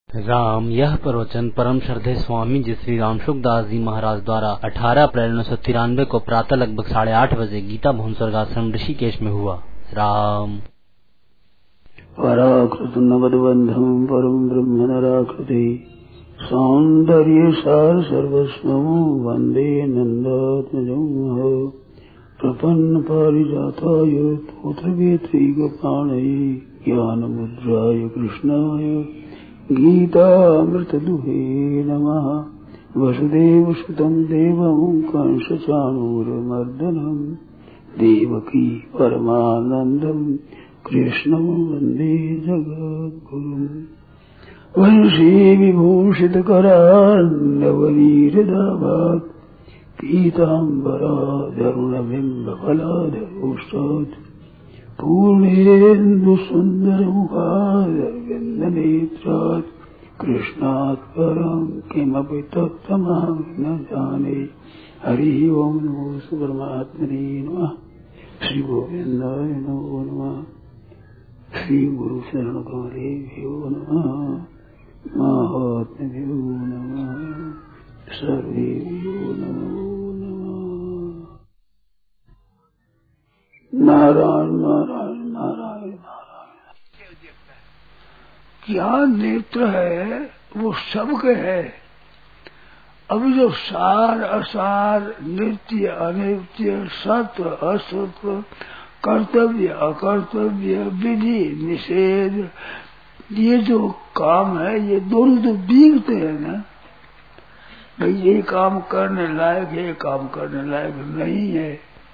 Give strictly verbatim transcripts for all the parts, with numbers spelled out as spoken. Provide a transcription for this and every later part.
राम यह प्रवचन परम श्रद्धेय स्वामी जी श्री राम सुखदास जी महाराज द्वारा अठारह अप्रैल उन्नीस सौ तिरानवे को प्रातः लगभग साढ़े आठ बजे गीता भवन स्वर्गाश्रम ऋषिकेश में हुआ। राम पराकृत नवदबंधम परम ब्रह्म नराकृति सौंदर्य सार सर्वस्वं वंदे नंदात्मजं प्रपन्न पारिजाताय तोत्रवेत्रैकपाणये ज्ञानमुद्राय कृष्णाय गीतामृतदुहे नमः। वसुदेवसुतं देवं कंसचाणूरमर्दनं देवकी परमानन्दं कृष्णं वन्दे जगद्गुरुम्। वंशी विभूषितकरान्नवनीरदाभात् पीताम्बराधरुणबिम्बफलाधरोष्टात् पूर्णेन्दुसुन्दरमुखादरविन्दनेत्रात् कृष्णात् परं किमपि तत्त्वमहं न जाने। हरिः ओं नमो परमात्मने नमः। श्री गोविन्दाय नमो नमः। श्री गुरु शरण कमलेभ्यो नमः। महात्म्यो नमः। सर्वेभ्यो नमो नमः। नारायण नारायण नारायण नारायण। ज्ञान नेत्र है वो सबके है। अभी जो सार असार, नित्य अनित्य, सत्य असत्य, कर्तव्य अकर्तव्य, विधि निषेध, ये जो काम है ये दोनों तो दिखते हैं ना। भाई ये काम करने लायक है, ये काम करने लायक नहीं है,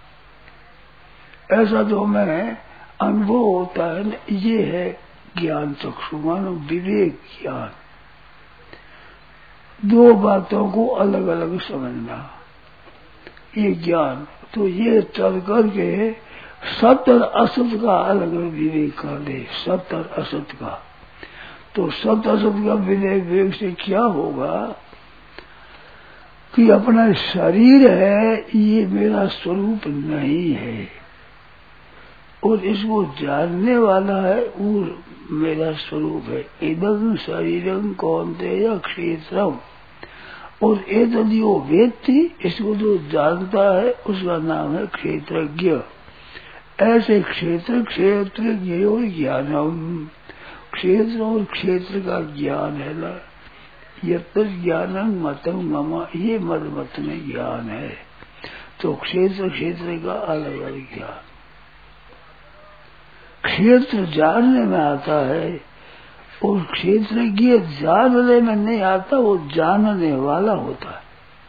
ऐसा जो हमें अनुभव होता है ना, ये है ज्ञान चक्षु, मानो विवेक ज्ञान। दो बातों को अलग अलग समझना, ये ज्ञान। तो ये चल करके सत्य और असत का अलग विवेक कर दे, सत्य और असत का। तो सत्य असत का विवेक से क्या होगा कि अपना शरीर है ये मेरा स्वरूप नहीं है, और इसको जानने वाला है वो मेरा स्वरूप है। इदं शरीरं कौन्तेय क्षेत्रम, और एतद्यो वेत्ति, इसको जो जानता है उसका नाम है क्षेत्रज्ञ। ऐसे क्षेत्र क्षेत्रज्ञ और ज्ञानम, क्षेत्र और क्षेत्र का ज्ञान है ना। यत् ज्ञानम मतम मम, ये मत मत में ज्ञान है। तो क्षेत्र क्षेत्र का अलग अलग ज्ञान। क्षेत्र जानने में आता है और क्षेत्रज्ञ जानने में नहीं आता, वो जानने वाला होता है।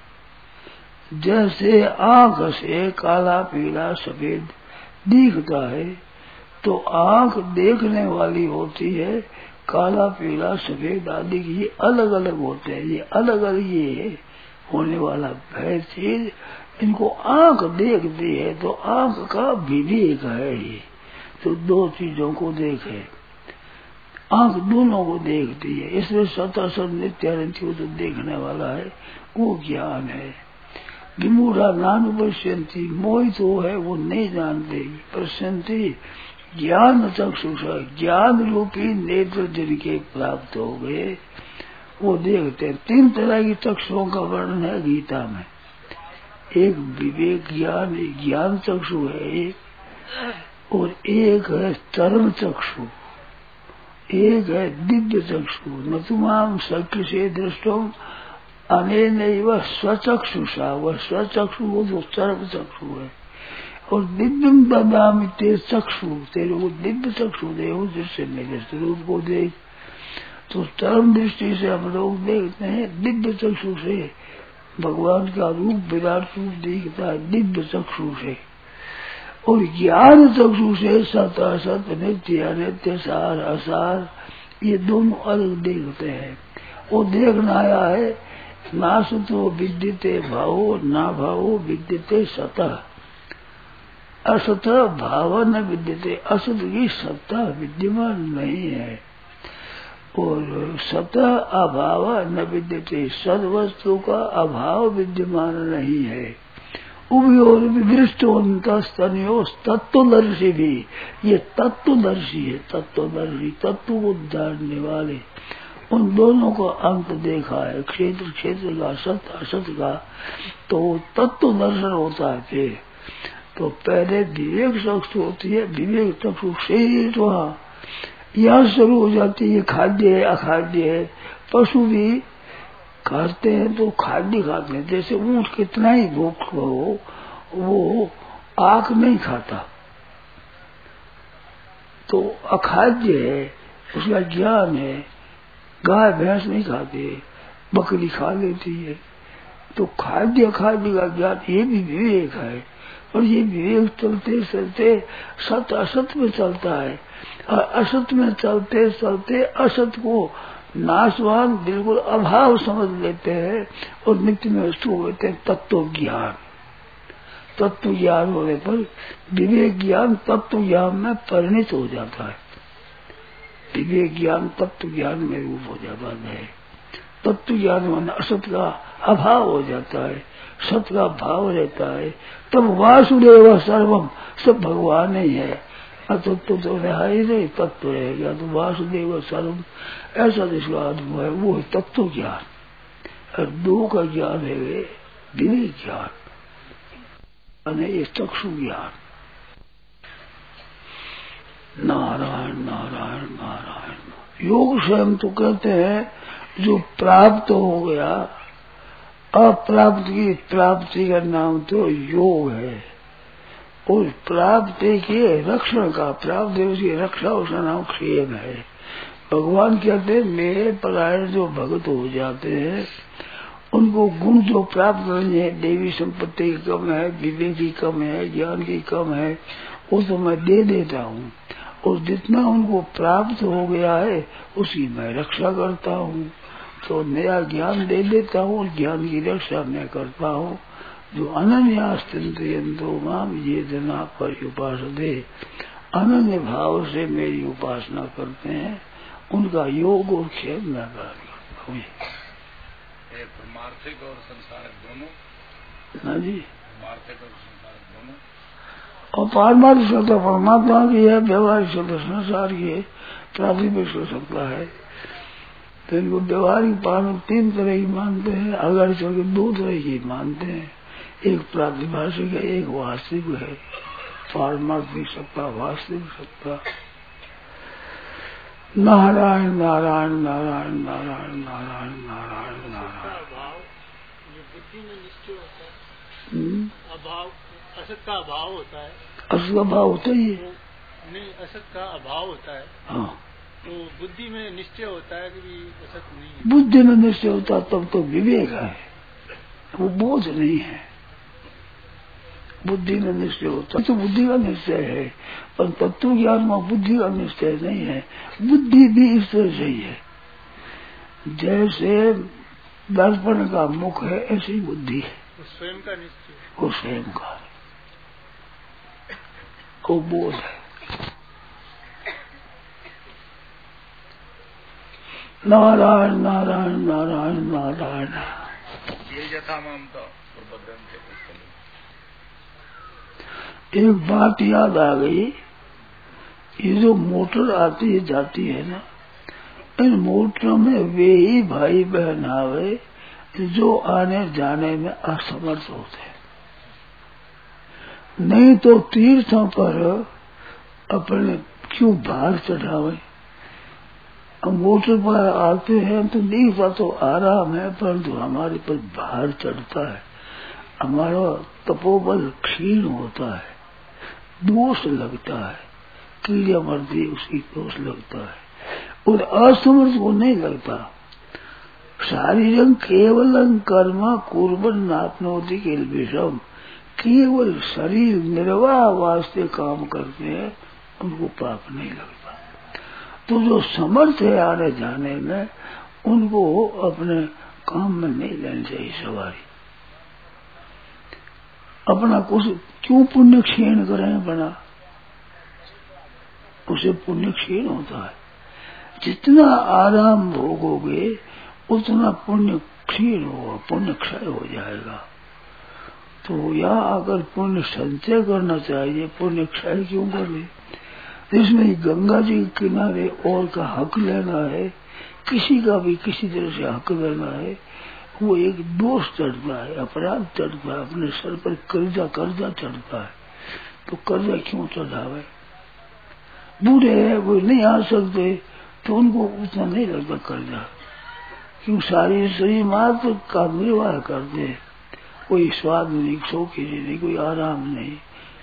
जैसे आंख से काला पीला सफेद दिखता है, तो आंख देखने वाली होती है, काला पीला सफेद आदि ये अलग अलग होते हैं। ये अलग अलग ये होने वाला है चीज, इनको आंख देखती है, तो आंख का विवेक है ये। तो दो चीजों को देखे, आंख दोनों को देखती है, इसमें सता सत नित्य अनित्य जो देखने वाला है वो ज्ञान है। विमूढ़ा नानुपश्यन्ति, मोहित वो है वो नहीं जानते। पश्यन्ति ज्ञान चक्षुषा, ज्ञान रूपी नेत्र जिनके प्राप्त हो गए वो देखते हैं। तीन तरह की चक्षुओं का वर्णन है गीता में। एक विवेक ज्ञान, एक ज्ञान चक्षु है एक, और एक है चरम चक्षु, एक है दिव्य चक्षु। न तुमाम सख्य से दृष्टो अनेनैव स्वचक्षुषा, वह स्वचक्षु वो जो चरम चक्षु है। और दिव्यम ददामि ते चक्षु, तेरे को दिव्य चक्षु दे जिससे मेरे स्वरूप को देख। तो चरम दृष्टि से हम लोग देखते हैं, दिव्य चक्षु से भगवान का रूप विराट रूप दिखता है दिव्य चक्षु से। और ज्ञान चक्षु से सत असत, नित्य अनित्य, सार असार, ये दोनों अलग देखते हैं। वो देखना आया है नासतो विद्यते भावो ना भावो विद्यते सतः, असत भाव न विद्यते, असत की सत्ता विद्यमान नहीं है। और सतः अभाव न विद्यते, सद वस्तु का अभाव विद्यमान नहीं है। उभयोर विदृष्टोन्तस्तनयो तत्वदर्शी भी, ये तत्वदर्शी है, तत्वदर्शी तत्व को जानने वाले। उन दोनों का अंत देखा है, क्षेत्र क्षेत्र का, सत्य असत का, तो तत्व दर्शन होता है। फिर तो पहले विवेक चक्षु होती है, विवेक चक्षु से वहाँ यहाँ शुरू हो जाती है। खाद्य है, अखाद्य है। पशु भी खाते हैं तो खाद्य खाते हैं, जैसे ऊंट कितना ही भूख हो वो आँख नहीं खाता, तो अखाद्य है, उसका ज्ञान है। गाय भैंस नहीं खाती, बकरी खा लेती है। तो खाद्य खाद्य का ज्ञान ये भी विवेक है। और ये विवेक चलते चलते सत असत में चलता है, और असत में चलते चलते असत को नाशवान बिल्कुल अभाव समझ लेते हैं और नित्य में वस्तु होते हैं। तत्व ज्ञान, तत्व ज्ञान होने पर विवेक ज्ञान तत्व ज्ञान में परिणित हो जाता है। विवेक ज्ञान तत्व ज्ञान में रूप हो जाता है। तत्व ज्ञान में असत का अभाव हो जाता है, सत का भाव रहता है। तब वासुदेव सर्वम, सब भगवान ही है। तत्व तो, तो रहा ही नहीं, तत्व रहेगा तो वासुदेव सर्वम, ऐसा जिसका अनुभव है वो है तत्व ज्ञान। और दो का ज्ञान है वे विवेक ज्ञान, ये चक्षु ज्ञान। नारायण नारायण नारायण। योग से हम तो कहते हैं जो प्राप्त हो गया, अप्राप्त की प्राप्ति का नाम तो योग है। और प्राप्ति के रक्षण का, प्राप्त उसकी रक्षा, उसका नाम क्षेम है। भगवान कहते हैं मेरे परायण जो भक्त हो जाते हैं उनको गुण जो प्राप्त नहीं है, देवी संपत्ति की कम है, विवेक की कम है, ज्ञान की कम है, वो तो मैं दे देता हूँ। और जितना उनको प्राप्त हो गया है उसकी मैं रक्षा करता हूँ। तो नया ज्ञान दे देता हूँ, ज्ञान की रक्षा मैं करता हूँ। जो अनन्यास्तिंतो माम ये जना पर उपासते, अनन्य भाव से मेरी उपासना करते हैं, उनका योग और क्षेम मैं करता हूँ। पारमार्थिक और संसारिक दोनों ना जी, पारमार्थिक और संसारिक दोनों। और पारमार्थिक सत्ता परमात्मा की है, व्यवहारिक सत्ता संसार की है, प्राथमिक सत्ता है। तो इनको व्यवहारिक पालन तीन तरह की मानते हैं, अगर चल के दो तरह की मानते हैं। एक प्रातिभाषिक है, एक वास्तविक है। पारमार्थिक सत्ता, वास्तविक सत्ता। नारायण नारायण नारायण नारायण नारायण नारायण नारायण। बुद्धि में निश्चय होता है, अभाव असत का अभाव होता है। असत का अभाव होता ही है, नहीं असत का अभाव होता है। हाँ, तो बुद्धि में निश्चय होता है कि भी असत नहीं है। बुद्धि में निश्चय होता तब तो विवेक है, वो बोझ नहीं है। बुद्धि में निश्चय होता तो बुद्धि का निश्चय है, पर तत्व ज्ञान में बुद्धि का निश्चय नहीं है। बुद्धि भी इस तरह से ही है, जैसे दर्पण का मुख है ऐसी बुद्धि है। स्वयं का निश्चय, वो स्वयं का को बोध है। नारायण नारायण नारायण नारायण। ये जथा ममता एक बात याद आ गई, ये जो मोटर आती है जाती है ना, इन मोटरों में वे ही भाई बहन आवे जो आने जाने में असमर्थ होते हैं। नहीं तो तीर्थों पर अपने क्यों भार चढ़ावे। मोटर पर आते हैं तो दिखता तो आराम है, परंतु हमारे पर भार चढ़ता है, हमारा तपोबल क्षीण होता है, दोष लगता है, कीड़े मरती उसकी दोष लगता है। और असमर्थ को नहीं लगता। शारीरं केवलं कर्म कुर्बन नाप्नोति किल विषम, केवल शरीर निर्वाह वास्ते काम करते हैं, उनको पाप नहीं लगता। तो जो समर्थ है आने जाने में, उनको अपने काम में नहीं लेनी चाहिए सवारी। अपना कुछ क्यों पुण्य क्षीण करें बना, उसे पुण्य क्षीण होता है। जितना आराम भोगोगे उतना पुण्य क्षीण होगा, पुण्य क्षय हो जाएगा। तो यहाँ आकर पुण्य संचय करना चाहिए, पुण्य क्षय क्यों करे। इसमें गंगा जी के किनारे और का हक लेना है किसी का भी किसी तरह से हक करना है, वो एक दोष चढ़ता है, अपराध चढ़ता है, अपने सर पर कर्जा कर्जा चढ़ता है। तो कर्जा क्यों चढ़ावे? बूढ़े है वो नहीं आ सकते तो उनको उतना नहीं लगता कर्जा, क्यों सारी शरीर मात्र का निर्वाह करते हैं, कोई स्वाद नहीं, शौकी नहीं, कोई आराम नहीं।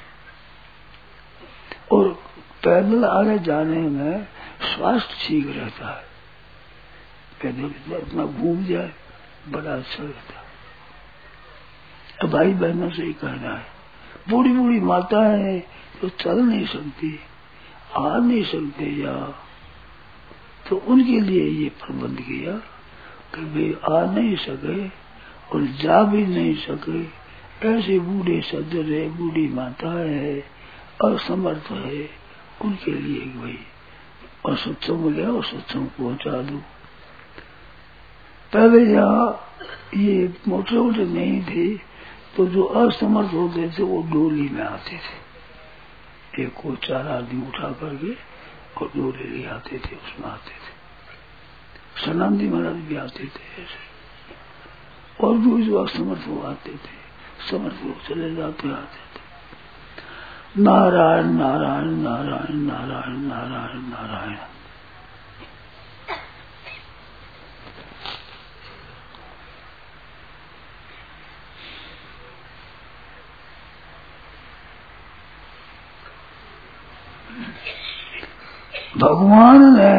और पैदल आने जाने में स्वास्थ्य ठीक रहता है, पैदल इतना घूम जाए बड़ा अच्छा रहता है। अब भाई बहनों से ही कहना है, बूढ़ी बूढ़ी माताएं हैं तो चल नहीं सकती, आ नहीं सकते या, तो उनके लिए ये प्रबंध किया कि वे आ नहीं सके और जा भी नहीं सके, ऐसे बूढ़े सज्जन है, बूढ़ी माताएं है, असमर्थ है, उनके लिए भाई और सत्संग लिया और सत्संग पहुंचा दो। पहले यहाँ ये मोटे मोटे नहीं थे तो जो असमर्थ होते थे वो डोली में आते थे, एक को चार आदमी उठा करके और डोली ले आते थे, उसमें आते थे। सनांदी महाराज भी आते थे ऐसे, और भी जो असमर्थ हो आते थे, समर्थ लोग चले जाते आते थे। नारायण नारायण नारायण नारायण नारायण नारायण। भगवान ने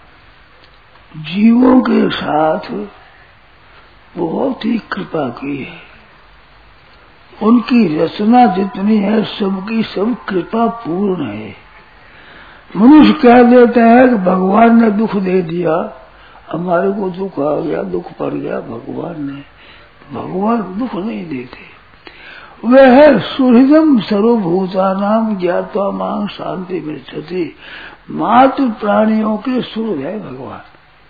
जीवों के साथ बहुत ही कृपा की है। उनकी रचना जितनी है सबकी सब कृपा पूर्ण है। मनुष्य कह देते हैं कि भगवान ने दुख दे दिया, हमारे को दुख आ गया, दुख पड़ गया भगवान ने। भगवान दुख नहीं देते, वह है सुहृदम सर्वभूतानां ज्ञात्वा मां शांति मृच्छति। मात्र प्राणियों के सुहृद है भगवान।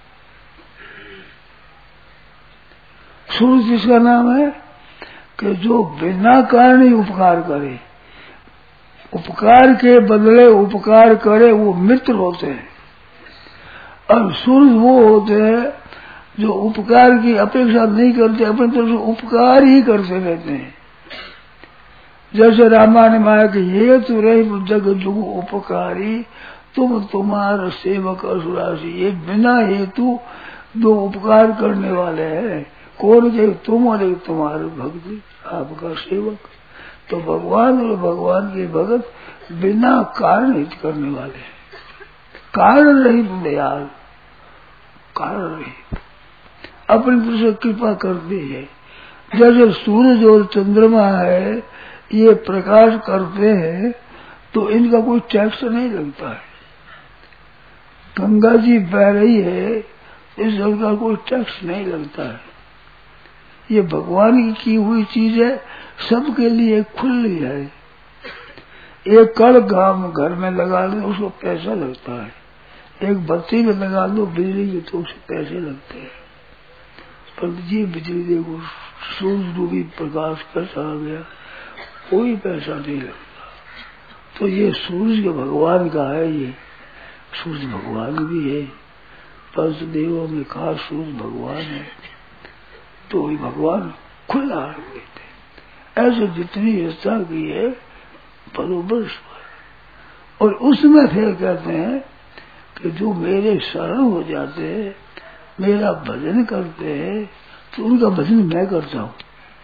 सुहृद जिसका नाम है कि जो बिना कारण ही उपकार करे, उपकार के बदले उपकार करे, वो मित्र होते हैं। और सुहृद वो होते हैं जो उपकार की अपेक्षा नहीं करते, अपनी तरफ से उपकार ही करते रहते हैं। जैसे रामायण माया के ये तो रही जग जुग उपकारी, तुम तुम्हारा सेवक असुरासी। ये बिना हेतु दो उपकार करने वाले हैं, कौन के तुम और एक तुम्हारे भक्ति, आपका सेवक। तो भगवान और भगवान के भगत बिना कारण हित करने वाले हैं, कारण रहित दयाल, कारण रहित अपनी तरफ से कृपा करते हैं। जैसे सूरज और चंद्रमा है, ये प्रकाश करते हैं तो इनका कोई टैक्स नहीं लगता है। गंगा जी बह रही है, इस जल का कोई टैक्स नहीं लगता है। ये भगवान की की हुई चीज है, सबके लिए खुली है। एक कड़ गांव घर में लगा लो उसको पैसा लगता है, एक बत्ती में लगा लो बिजली की तो उससे पैसे लगते हैं। पर जी बिजली देखो, सूर्य रूपी प्रकाश कैसा आ गया, कोई पैसा नहीं लगता। तो ये सूर्य के भगवान का है, ये सूर्य भगवान भी है, पंचदेवों में खास सूर्य भगवान है। तो ये भगवान खुला देते, ऐसे जितनी रचना की है बरोबर। और उसमें फिर कहते हैं कि जो मेरे शरण हो जाते हैं, मेरा भजन करते हैं, तो उनका भजन मैं करता हूँ।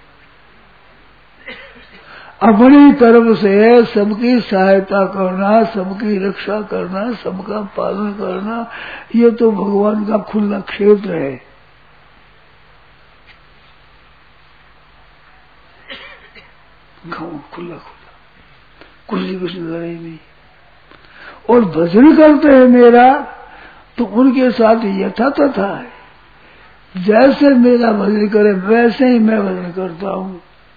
अपनी तरफ से सबकी सहायता करना, सबकी रक्षा करना, सबका पालन करना, ये तो भगवान का खुला क्षेत्र है। खुला खुला कुछ कुछ लड़ाई नहीं। और भजन करते हैं मेरा, तो उनके साथ यथा तथा है। जैसे मेरा भजन करे वैसे ही मैं भजन करता हूँ।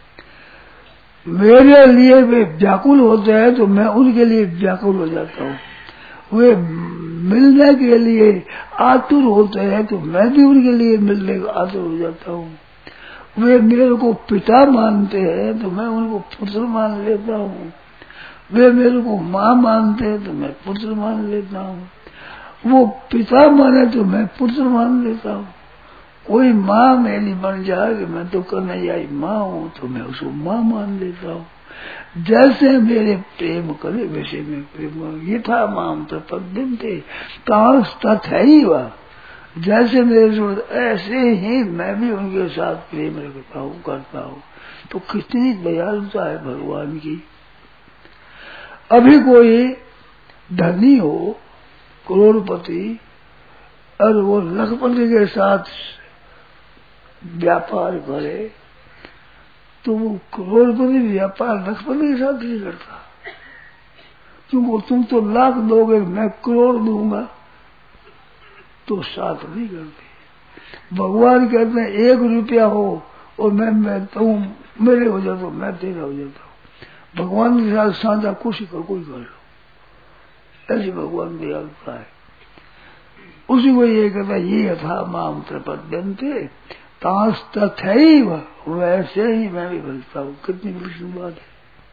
मेरे लिए वे व्याकुल होते हैं तो मैं उनके लिए व्याकुल हो जाता हूँ। वे मिलने के लिए आतुर होते हैं तो मैं भी उनके लिए मिलने का आतुर हो जाता हूँ। वे मेरे को पिता मानते हैं तो मैं उनको पुत्र मान लेता हूँ। वे मेरे को माँ मानते हैं तो मैं पुत्र मान लेता हूँ। वो पिता माने तो मैं पुत्र मान लेता हूँ। कोई माँ मेरी बन जाए कि मैं तो कन्हैया माँ हूँ तो मैं उसको माँ मान लेता हूँ। जैसे मेरे प्रेम करे वैसे मैं प्रेम यथा माम प्रपद्यम थे तथैव, जैसे मेरे ऐसे ही मैं भी उनके साथ प्रेम रखता हूँ करता हूँ। तो कितनी दयालुता है भगवान की। अभी कोई धनी हो करोड़पति और वो लखपति के साथ व्यापार करे तो वो करोड़पति व्यापार लखपति के साथ नहीं करता, क्योंकि तुम तो लाख दोगे मैं करोड़ दूंगा, तो साथ नहीं करते। भगवान कहते हैं एक रुपया हो और मैं मैं तुम मेरे हो जाता हूँ मैं तेरा हो जाता हूँ। भगवान के साथ साझा कुछ कर कोई कर लो, ऐसी भगवान दयालुता है। उसी को ये कहता है ये यथा माम प्रपद्यन्ते तांस तथैव, वैसे ही मैं भी भजता हूँ। कितनी विष्णु बात है।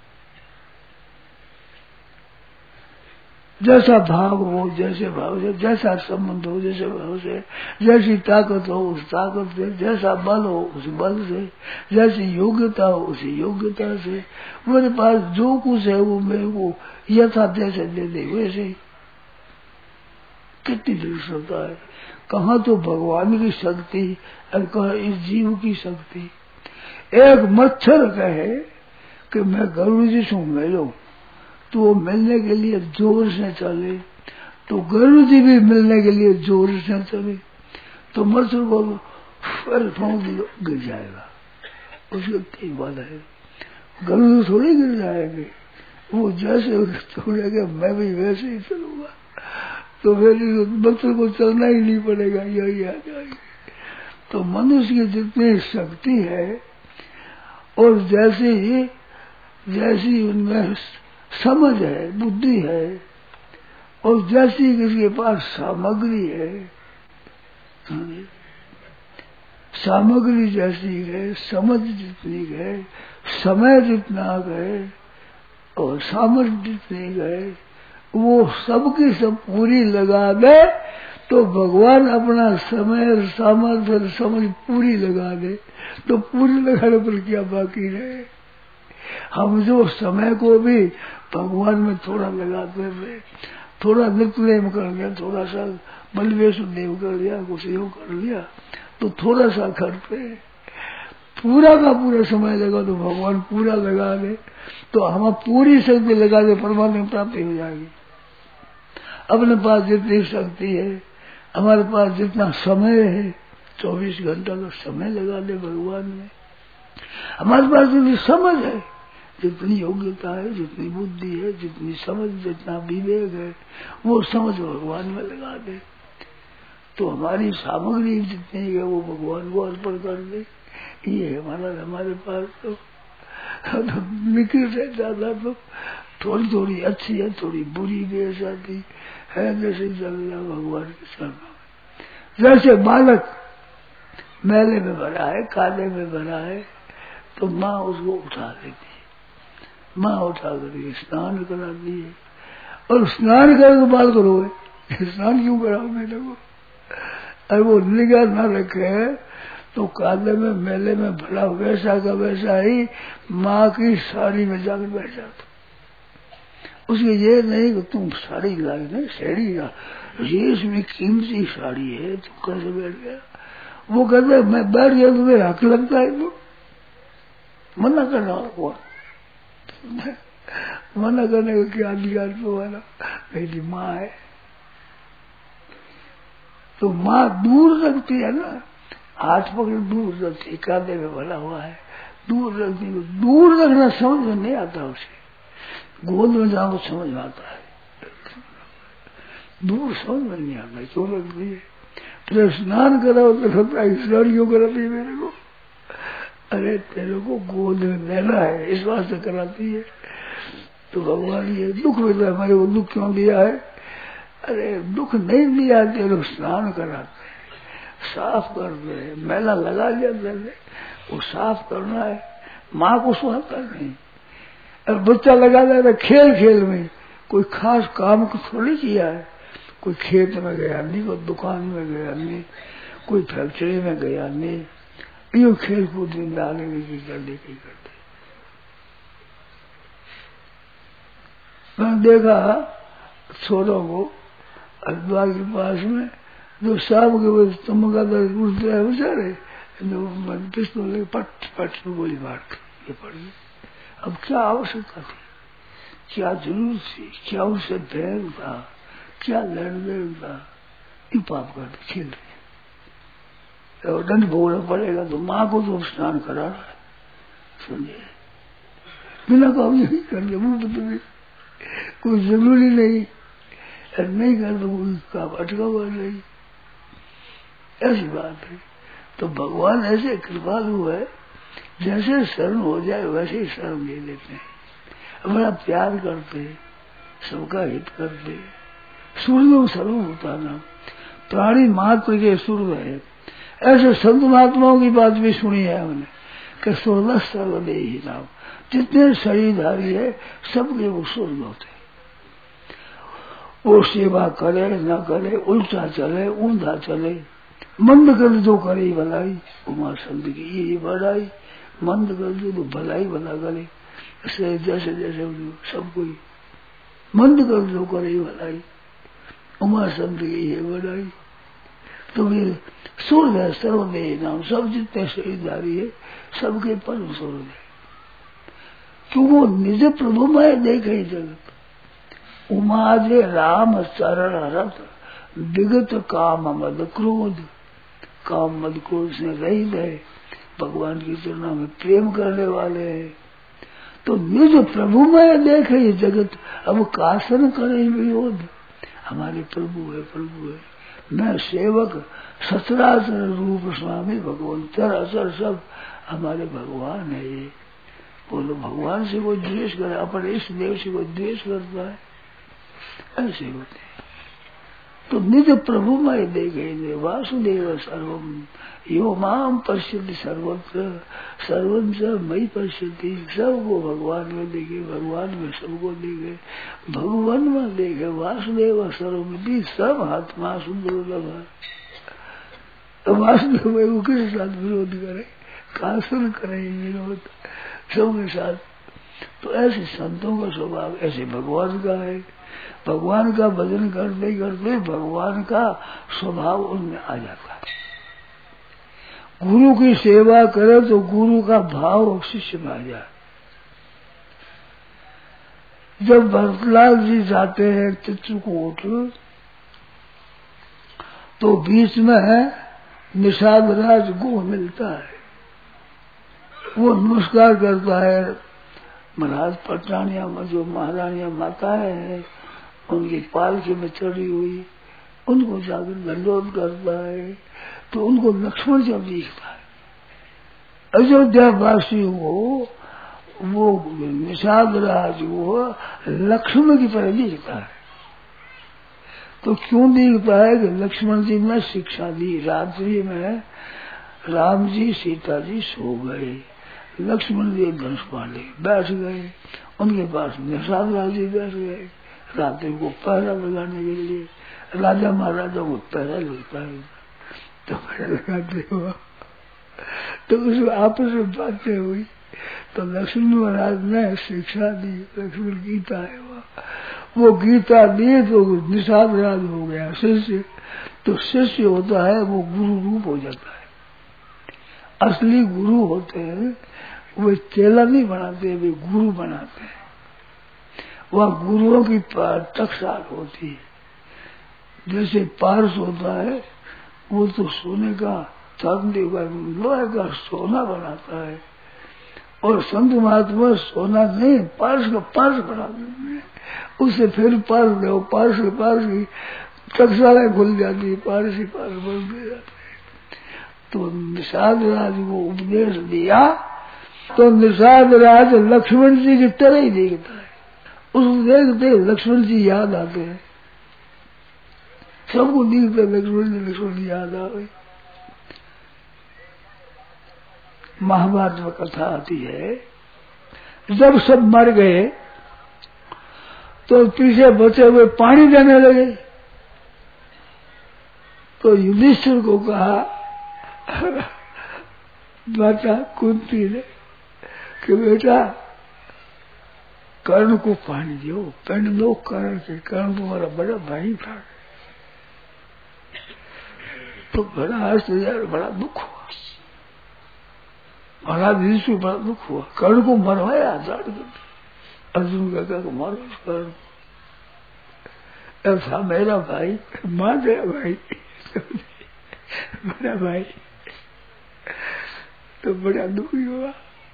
जैसा भाव हो जैसे भाव से, जैसा संबंध हो जैसे भाव से, जैसी ताकत हो उस ताकत से, जैसा बल हो उस बल से, जैसी योग्यता हो उसी योग्यता से, मेरे पास जो कुछ है वो मेरे को यथा जैसे दे दे वैसे। कितनी दृढ़ता है। कहाँ तो भगवान की शक्ति और कहाँ इस जीव की शक्ति। एक मच्छर कहे कि मैं गरुड़ जी से मिलो तो वो मिलने के लिए जोर से चले, तो गरुड़ जी भी मिलने के लिए जोर से चले, तो मच्छर को गिर जाएगा। उसको ठीक बात है, गरुड़ थोड़ी गिर जाएंगे, वो जैसे छोड़ेगा मैं भी वैसे ही चलूंगा, तो मेरी मच्छर को चलना ही नहीं पड़ेगा, यही आ जाएगी। तो मनुष्य की जितनी शक्ति है और जैसी जैसी उनमें समझ है बुद्धि है और जैसी किसी के पास सामग्री है, सामग्री जैसी है, समझ जितनी है, समय जितना है और सामर्थ्य जितनी है, वो सबकी सब पूरी लगा दे तो भगवान अपना समय और सामर्थ्य और समझ पूरी लगा दे, तो पूरी लगाने पर क्या बाकी रहे। हम जो समय को भी भगवान में थोड़ा लगाते थे, थोड़ा नित्यनेम कर लिया, थोड़ा सा बलवेश देव कर लिया, कुछ योग कर लिया, तो थोड़ा सा करते, पूरा का पूरा समय लगा तो भगवान पूरा लगा दे, तो हम पूरी शक्ति लगा दे परमात्मा प्राप्ति हो जाएगी। अपने पास जितनी शक्ति है, हमारे पास जितना समय है, चौबीस घंटा का समय लगा दे भगवान में। हमारे पास जितनी समझ है, जितनी योग्यता है, जितनी बुद्धि है, जितनी समझ, जितना विवेक है, वो समझ भगवान में लगा दे, तो हमारी सामग्री जितनी है वो भगवान को अर्पण कर दे। ये हमारा हमारे पास तो, तो निकल से ज्यादा तो थोड़ी थोड़ी अच्छी है, थोड़ी बुरी भी ऐसी है, जैसे चल रहा भगवान के सामने। जैसे बालक मेले में भरा है, काले में भरा है, तो माँ उसको उठा देती है, माँ उठा करके स्नान कराती है, और स्नान करके बालक रोए, स्नान क्यों कराओ मेरे को। अरे वो निगाह न रखे तो काले में मेले में भरा वैसा का वैसा ही माँ की साड़ी में जाकर बैठ जाता। उसके ये नहीं कि तुम साड़ी लाई नहीं, साड़ी ला, ये इसमें कीमती साड़ी है, तुम कैसे बैठ गया। वो कहते मैं बैठ गया तो मेरा हक लगता है, तो मना करना हुआ, मना करने का क्या अधिकार तुम्हारा, मेरी माँ है। तो माँ दूर रखती है ना, हाथ पकड़ दूर रखती, कांधे में भरा हुआ है, दूर रखती, दूर रखना समझ में नहीं आता उसे, गोद में जाओ समझ में आता है, दूर समझ में नहीं आता क्यों रखती है। तो स्नान कराओ तो लगता है स्नान क्यों कराती है मेरे को, अरे तेरे को गोद में लेना है इस बात से कराती है। तो भगवान ये दुख मिला हमारे को, दुख क्यों दिया है, अरे दुख नहीं दिया, तेरे को स्नान कराते साफ करते हैं, मैला लगा लिया मैंने, वो साफ करना है। माँ को सुहाता नहीं, और बच्चा लगा दे रहा खेल खेल में, कोई खास काम को थोड़ी किया है, कोई खेत में गया नहीं, कोई दुकान में गया नहीं, कोई फैक्ट्री में गया नहीं, यो खेल कूद में डाले की करने की करते। मैंने देखा छोरों को हरिद्वार के पास में जो शाम के बजे चमगादड़ उठते हैं बेचारे, जो पिस्तौल पट पट में गोली मारते ये पड़ गई। अब क्या आवश्यकता थी, क्या जरूरत थी, क्या उससे भय था, क्या लेन देन था, ये पाप करते खेल रहे और दंड भोगना पड़ेगा। तो माँ को तो स्नान करा रहा है, समझे, बिना काम नहीं करते मुफ्त में, कोई जरूरी नहीं, नहीं कर तो कोई काम अटका हुआ नहीं, ऐसी बात है। तो भगवान ऐसे कृपालु है, जैसे शरण हो जाए वैसे ही शरण ले लेते हैं, बड़ा प्यार करते, सबका हित करते। सूर्य सर्वभूता नाम, प्राणी मात्र के सूर्य है। ऐसे संत महात्माओं की बात भी सुनी है हमने कि सूर्य सर्वदेही नाम, जितने शरीरधारी है सबके वो सूर्य होते। वो सेवा करे न करे, उल्टा चले ऊंधा चले, मंद कर जो करे भलाई, उमा संत की यही बढ़ाई, मंद कर जो तो भलाई भला करे, ऐसे जैसे जैसे सब कोई मंद कर जो करे भलाई, उमा संत की यही बढ़ाई। तो फिर सूर्य है सर्वदेह नाम, सब जितने शरीरधारी है सबके परम सूर्य है, क्यों वो निज प्रभु में देखे जगत। उमाजे राम चरण रथ, विगत काम मद क्रोध, काम मद क्रोध से रहित है, भगवान की चरणों में प्रेम करने वाले हैं। तो निज प्रभु में देखे ये जगत, अब कासन करे विरोध, हमारे प्रभु है प्रभु है, मैं सेवक, सचराचर रूप स्वामी भगवान, चराचर सब हमारे भगवान है। ये बोलो भगवान से कोई द्वेष करे, अपने इस देव से कोई द्वेष करता है, ऐसे होते हैं। तो निज प्रभु में देखे वासुदेव सर्वम, यो माम पश्यति सर्वत्र, सर्वं च मयि पश्यति, सबको भगवान में देखे, भगवान में सबको देखे, भगवान में देखे, वासुदेव सर्वमिति, सब आत्मा सुंदर है। तो वासुदेव वो किसके साथ विरोध करे, कासन करे विरोध सबके साथ। तो ऐसे संतों का स्वभाव ऐसे भगवान का है, भगवान का भजन करते करते भगवान का स्वभाव उनमें आ जाता है। गुरु की सेवा करे तो गुरु का भाव शिष्य में आ जाए। जब भरतलाल जी जाते हैं चित्रकूट, तो बीच में निषाद राज को मिलता है, वो नमस्कार करता है। महाराज पटरानिया में जो महारानिया माताएं हैं उनकी पालकी में चढ़ी हुई, उनको जाकर दंडोत करता है। तो उनको लक्ष्मण जब दिखता है, अयोध्या वासी हो वो निषाद राज वो लक्ष्मण की तरह दिखता है। तो क्यों दिखता है कि लक्ष्मण जी ने शिक्षा दी। रात्रि में राम जी सीता जी सो गए, लक्ष्मण जी धनुष पाले बैठ गए, उनके पास निषाद राज जी बैठ गए रात्रि को पहरा लगाने के लिए। राजा महाराजा को पहरा लगता है, तो पहरा लगाते हुआ तो उसमें आपस में बातें हुई, तो लक्ष्मण महाराज ने शिक्षा दी, लक्ष्मण गीता है वो गीता दी तो निषाद राज हो गया शिष्य। तो शिष्य होता है वो गुरु रूप हो जाता है। असली गुरु होते हैं वे चेला नहीं बनाते, वे गुरु बनाते हैं। वह गुरुओं की टकसाल होती है। जैसे पारस होता है वो तो सोने का चांदी का लोहे का सोना बनाता है, और संत महात्मा सोना नहीं पारस का पारस बना देते हैं। उससे फिर पारस दो, पारस के पारस की टकसालें खुल जाती है, पारस ही पारस बन दे जाते हैं। तो निषाद राज को उपदेश दिया तो निषाद राज लक्ष्मण जी की तरह ही देखता है। उसको देखते लक्ष्मण जी याद आते हैं, सबको देखते लक्ष्मण जी लक्ष्मण जी याद आ गए। महाभारत में कथा आती है, जब सब मर गए तो पीछे बचे हुए पानी देने लगे। तो युधिष्ठिर को कहा माता कुंती ने कि बेटा कर्ण को पानी दो, पिंड दो कर्ण के, कर्ण तुम्हारा बड़ा भाई था। तो बड़ा आश्चर्य, बड़ा दुख हुआ, महाराज युधिष्ठिर बड़ा दुख हुआ। कर्ण को मरवाया जाट कर, अर्जुन का कहा मारो कर्ण, ऐसा मेरा भाई, मार गया भाई बड़ा भाई। तो बड़ा दुखी हुआ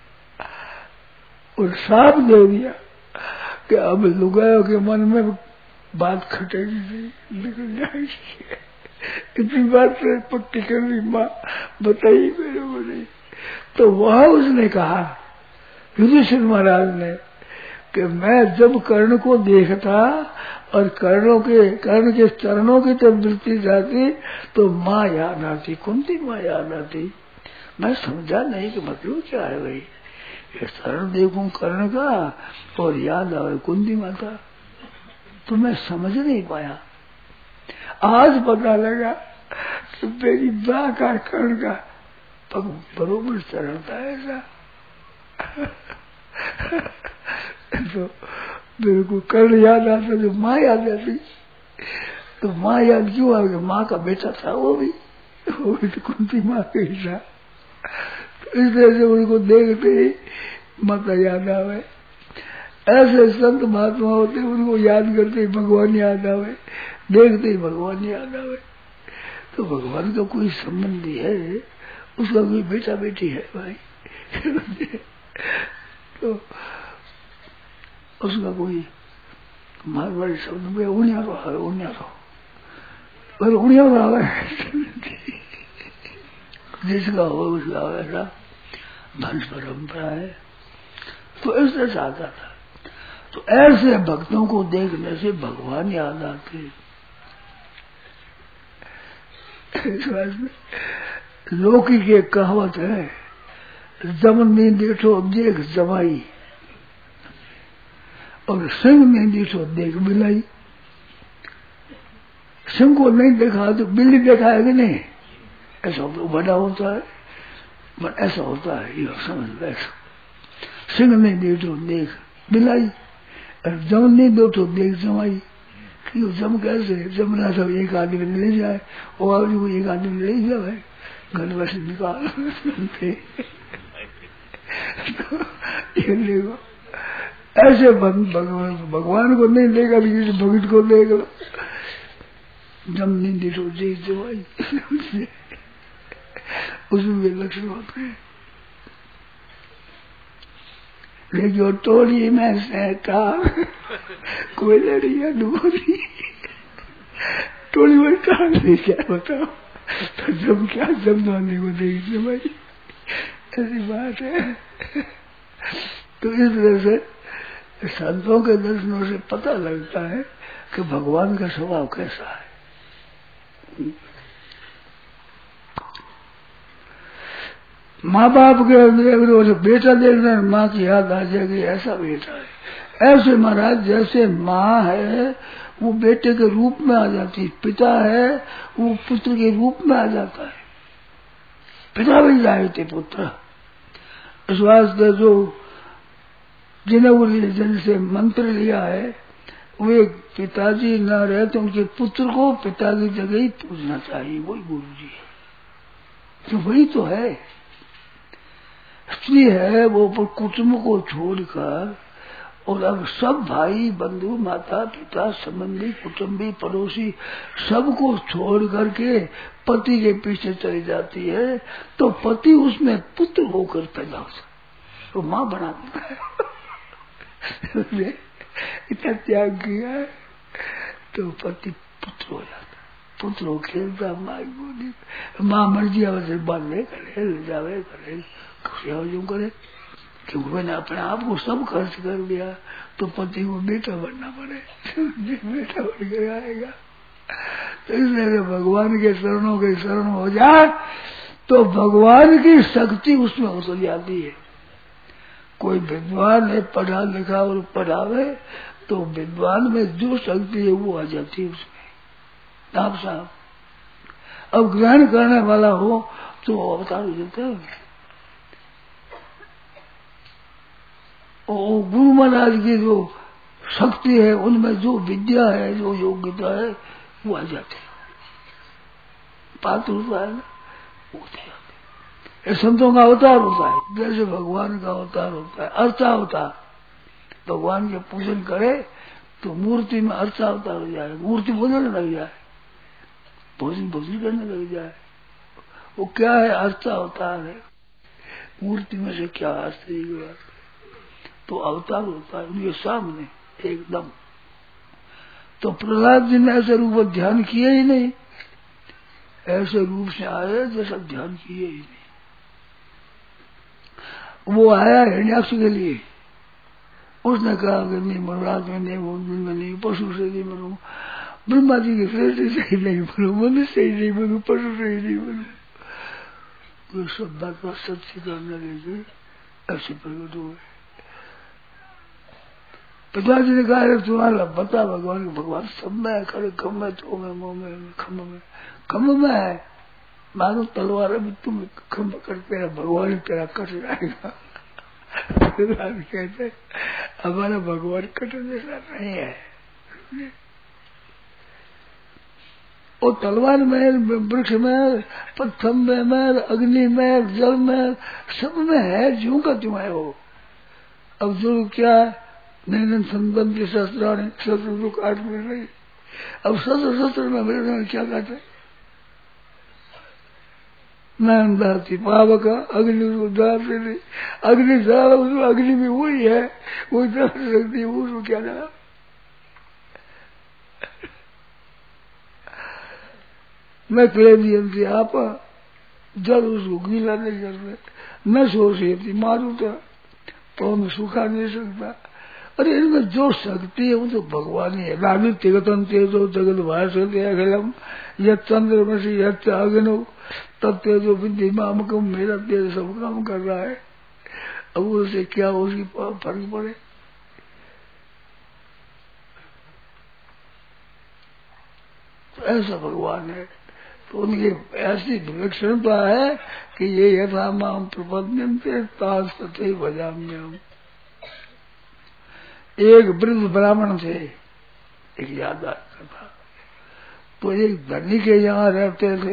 और साफ दे दिया कि अब लुगायों के मन में बात खटेगी नहीं, निकल जाएगी। इतनी बात से पक्की कर दी माँ, बताइए मेरे को नहीं। तो वह उसने कहा युधिष्ठिर महाराज ने कि मैं जब कर्ण को देखता और कर्णों के कर्ण के चरणों की तरफ दृष्टि जाती तो माँ याद आती, कुंती माँ याद आती। मैं समझा नहीं कि मतलब क्या है भाई, ये चरण देखूं कर्ण का और याद आवे कुंती माता, तो मैं समझ नहीं पाया। आज पता लगा कि मेरी माँ का कर्ण का बरोबर चरण था ऐसा। तो मेरे को कर्ण याद आता जो माँ याद आती। तो माँ याद क्यों आ गई, माँ का बेटा था वो भी, वो भी तो कुंती माँ का ही था। तो इस तरह से उनको देखते ही माता याद आवे। ऐसे संत महात्मा होते उनको याद करते ही भगवान याद आवे, देखते ही भगवान याद आवे। तो भगवान का कोई संबंधी है, उसका कोई बेटा बेटी है भाई तो उसका कोई मारवाड़ी शब्द में उन्यारो है, उन्यारो और उन्यारो आवे जिसका हो उसका ऐसा वंश परंपरा है। तो इस तरह से आता था। तो ऐसे भक्तों को देखने से भगवान याद आते। लौकिक एक कहावत है, जमन नहीं देखो देख जमाई और सिंह नहीं देखो देख बिलाई। सिंह को नहीं देखा तो बिल्ली देखा है कि नहीं, ऐसा तो बड़ा होता है, बट ऐसा होता है, ये समझ बैठो। सिंह नहीं देखो देख बिलाई और जम नहीं दो तो देख जमाई। क्यों जम कैसे, जमना सब एक आदमी ले जाए, वो आदमी को एक आदमी ले जाए घर में से निकाल तो ये देखो ऐसे भगवान भगवान को नहीं देगा, किसी भगत को देगा। जम नहीं देखो देख जमाई उसमें भी लक्षण होते हैं। लेकिन टोली में से था कोई लड़िया डूबी, टोली में कहा नहीं क्या बताओ। तो जब क्या जब दोने को देखते भाई, ऐसी बात है। तो इस तरह से संतों के दर्शनों से पता लगता है कि भगवान का स्वभाव कैसा है। माँ बाप के अगर बेटा देखना है, माँ की याद आ जाएगी, ऐसा बेटा है। ऐसे महाराज जैसे माँ है वो बेटे के रूप में आ जाती, पिता है वो पुत्र के रूप में आ जाता है। पिता भी जाते पुत्र। इस वास्ते जो जिन्हें वो जिनसे मंत्र लिया है वे पिताजी न रहे तो उनके पुत्र को पिता की जगह ही पूछना चाहिए, वही गुरु जी है। तो वही तो है, स्त्री है वो कुटुंब को छोड़कर और अब सब भाई बंधु माता पिता संबंधी कुटुंबी पड़ोसी सबको छोड़ करके पति के पीछे चली जाती है। तो पति उसमें पुत्र होकर पैदा होता है, तो माँ बना देता है इतना त्याग किया है तो पति पुत्र हो जाता, पुत्र हो खेलता माँ गोदी, माँ मर्जी आवे बांधे करे ले जावे करे यूं करे, क्योंकि मैंने अपने आप को सब खर्च कर दिया तो पति को बेटा बनना पड़े बेटा बन के आएगा। तो इसलिए भगवान के शरणों के शरण हो जाए तो भगवान की शक्ति उसमें उतर जाती है। कोई विद्वान है पढ़ा लिखा और पढ़ावे तो विद्वान में जो शक्ति है वो आ जाती है उसमें। आप साहब अब ग्रहण करने वाला हो तो अवतार हो जाता है। और गुरु महाराज की जो शक्ति है, उनमें जो विद्या है, जो योग्यता है, वो आ जाती है। पात्र होता है ना, वो ये संतों का अवतार होता है। जैसे भगवान का अवतार होता है अर्चा अवतार। भगवान के पूजन करे तो मूर्ति में अर्चा अवतार हो जाए, मूर्ति बोलने लग जाए, भोजन भोजन करने लग जाए। वो क्या है? अर्चा अवतार है। मूर्ति में से क्या आश्चर्य की बात, तो अवतार होता है उनके सामने एकदम। तो प्रहलाद जी ने ऐसे रूप ध्यान किए ही नहीं, ऐसे रूप से आए जैसा ध्यान किए ही नहीं। वो आया हिरण्याक्ष के लिए, उसने कहा कि नहीं मनोराज में नहीं, दिन में नहीं, पशु से नहीं बनू, ब्रह्मा जी के सृष्टि से ही नहीं बनू, मनुष्य से ही नहीं बनू, पशु से ही नहीं बनू। वो सब बात का सत्य करने लगे, ऐसे प्रकट हुए। पिताजी ने कहा तुम्हारा बता भगवान के भगवान सब में खड़े, खम में तो में मुंह में खम्भ में खम्भ में है, मानो तलवार भी तुम खम्भ करते है, भगवान तेरा कट जाएगा। कहते हमारा भगवान कट जैसा नहीं है। वो तलवार में, वृक्ष में, पत्थर में, अग्नि में, जल में, सब में है, ज्यों का त्यों है वो। अब जो क्या नैनन संबंधी शस्त्राणी शत्रु को काट मिल रही, अब शस्त्र शस्त्र में मेरे में क्या काटे? नैन दाती पावक अग्नि उदार से नहीं, अग्नि सारा उसमें अग्नि भी वही है, वो इतना सकती है, उसको क्या करा? मैं क्लेदियन थी आप जल उसको गीला नहीं करते, न सो थी मारू तो मैं सूखा नहीं सकता। अरे इनमें जो शक्ति है वो तो भगवान ही है। रानी तिगतन तेजो जगत भाषते अखिलम यद चंद्र में से यद अग्नो तब तेजो विधि मामकम, मेरा तेज सब काम कर रहा है। अब उससे क्या उसकी फर्क पड़े? तो ऐसा भगवान है। तो उनकी ऐसी विलक्षणता है कि ये यथा माम प्रपद्यन्ते तास तथे भजाम्यहम्। एक वृद्ध ब्राह्मण थे, एक याद आता था, तो एक धनी के यहाँ रहते थे।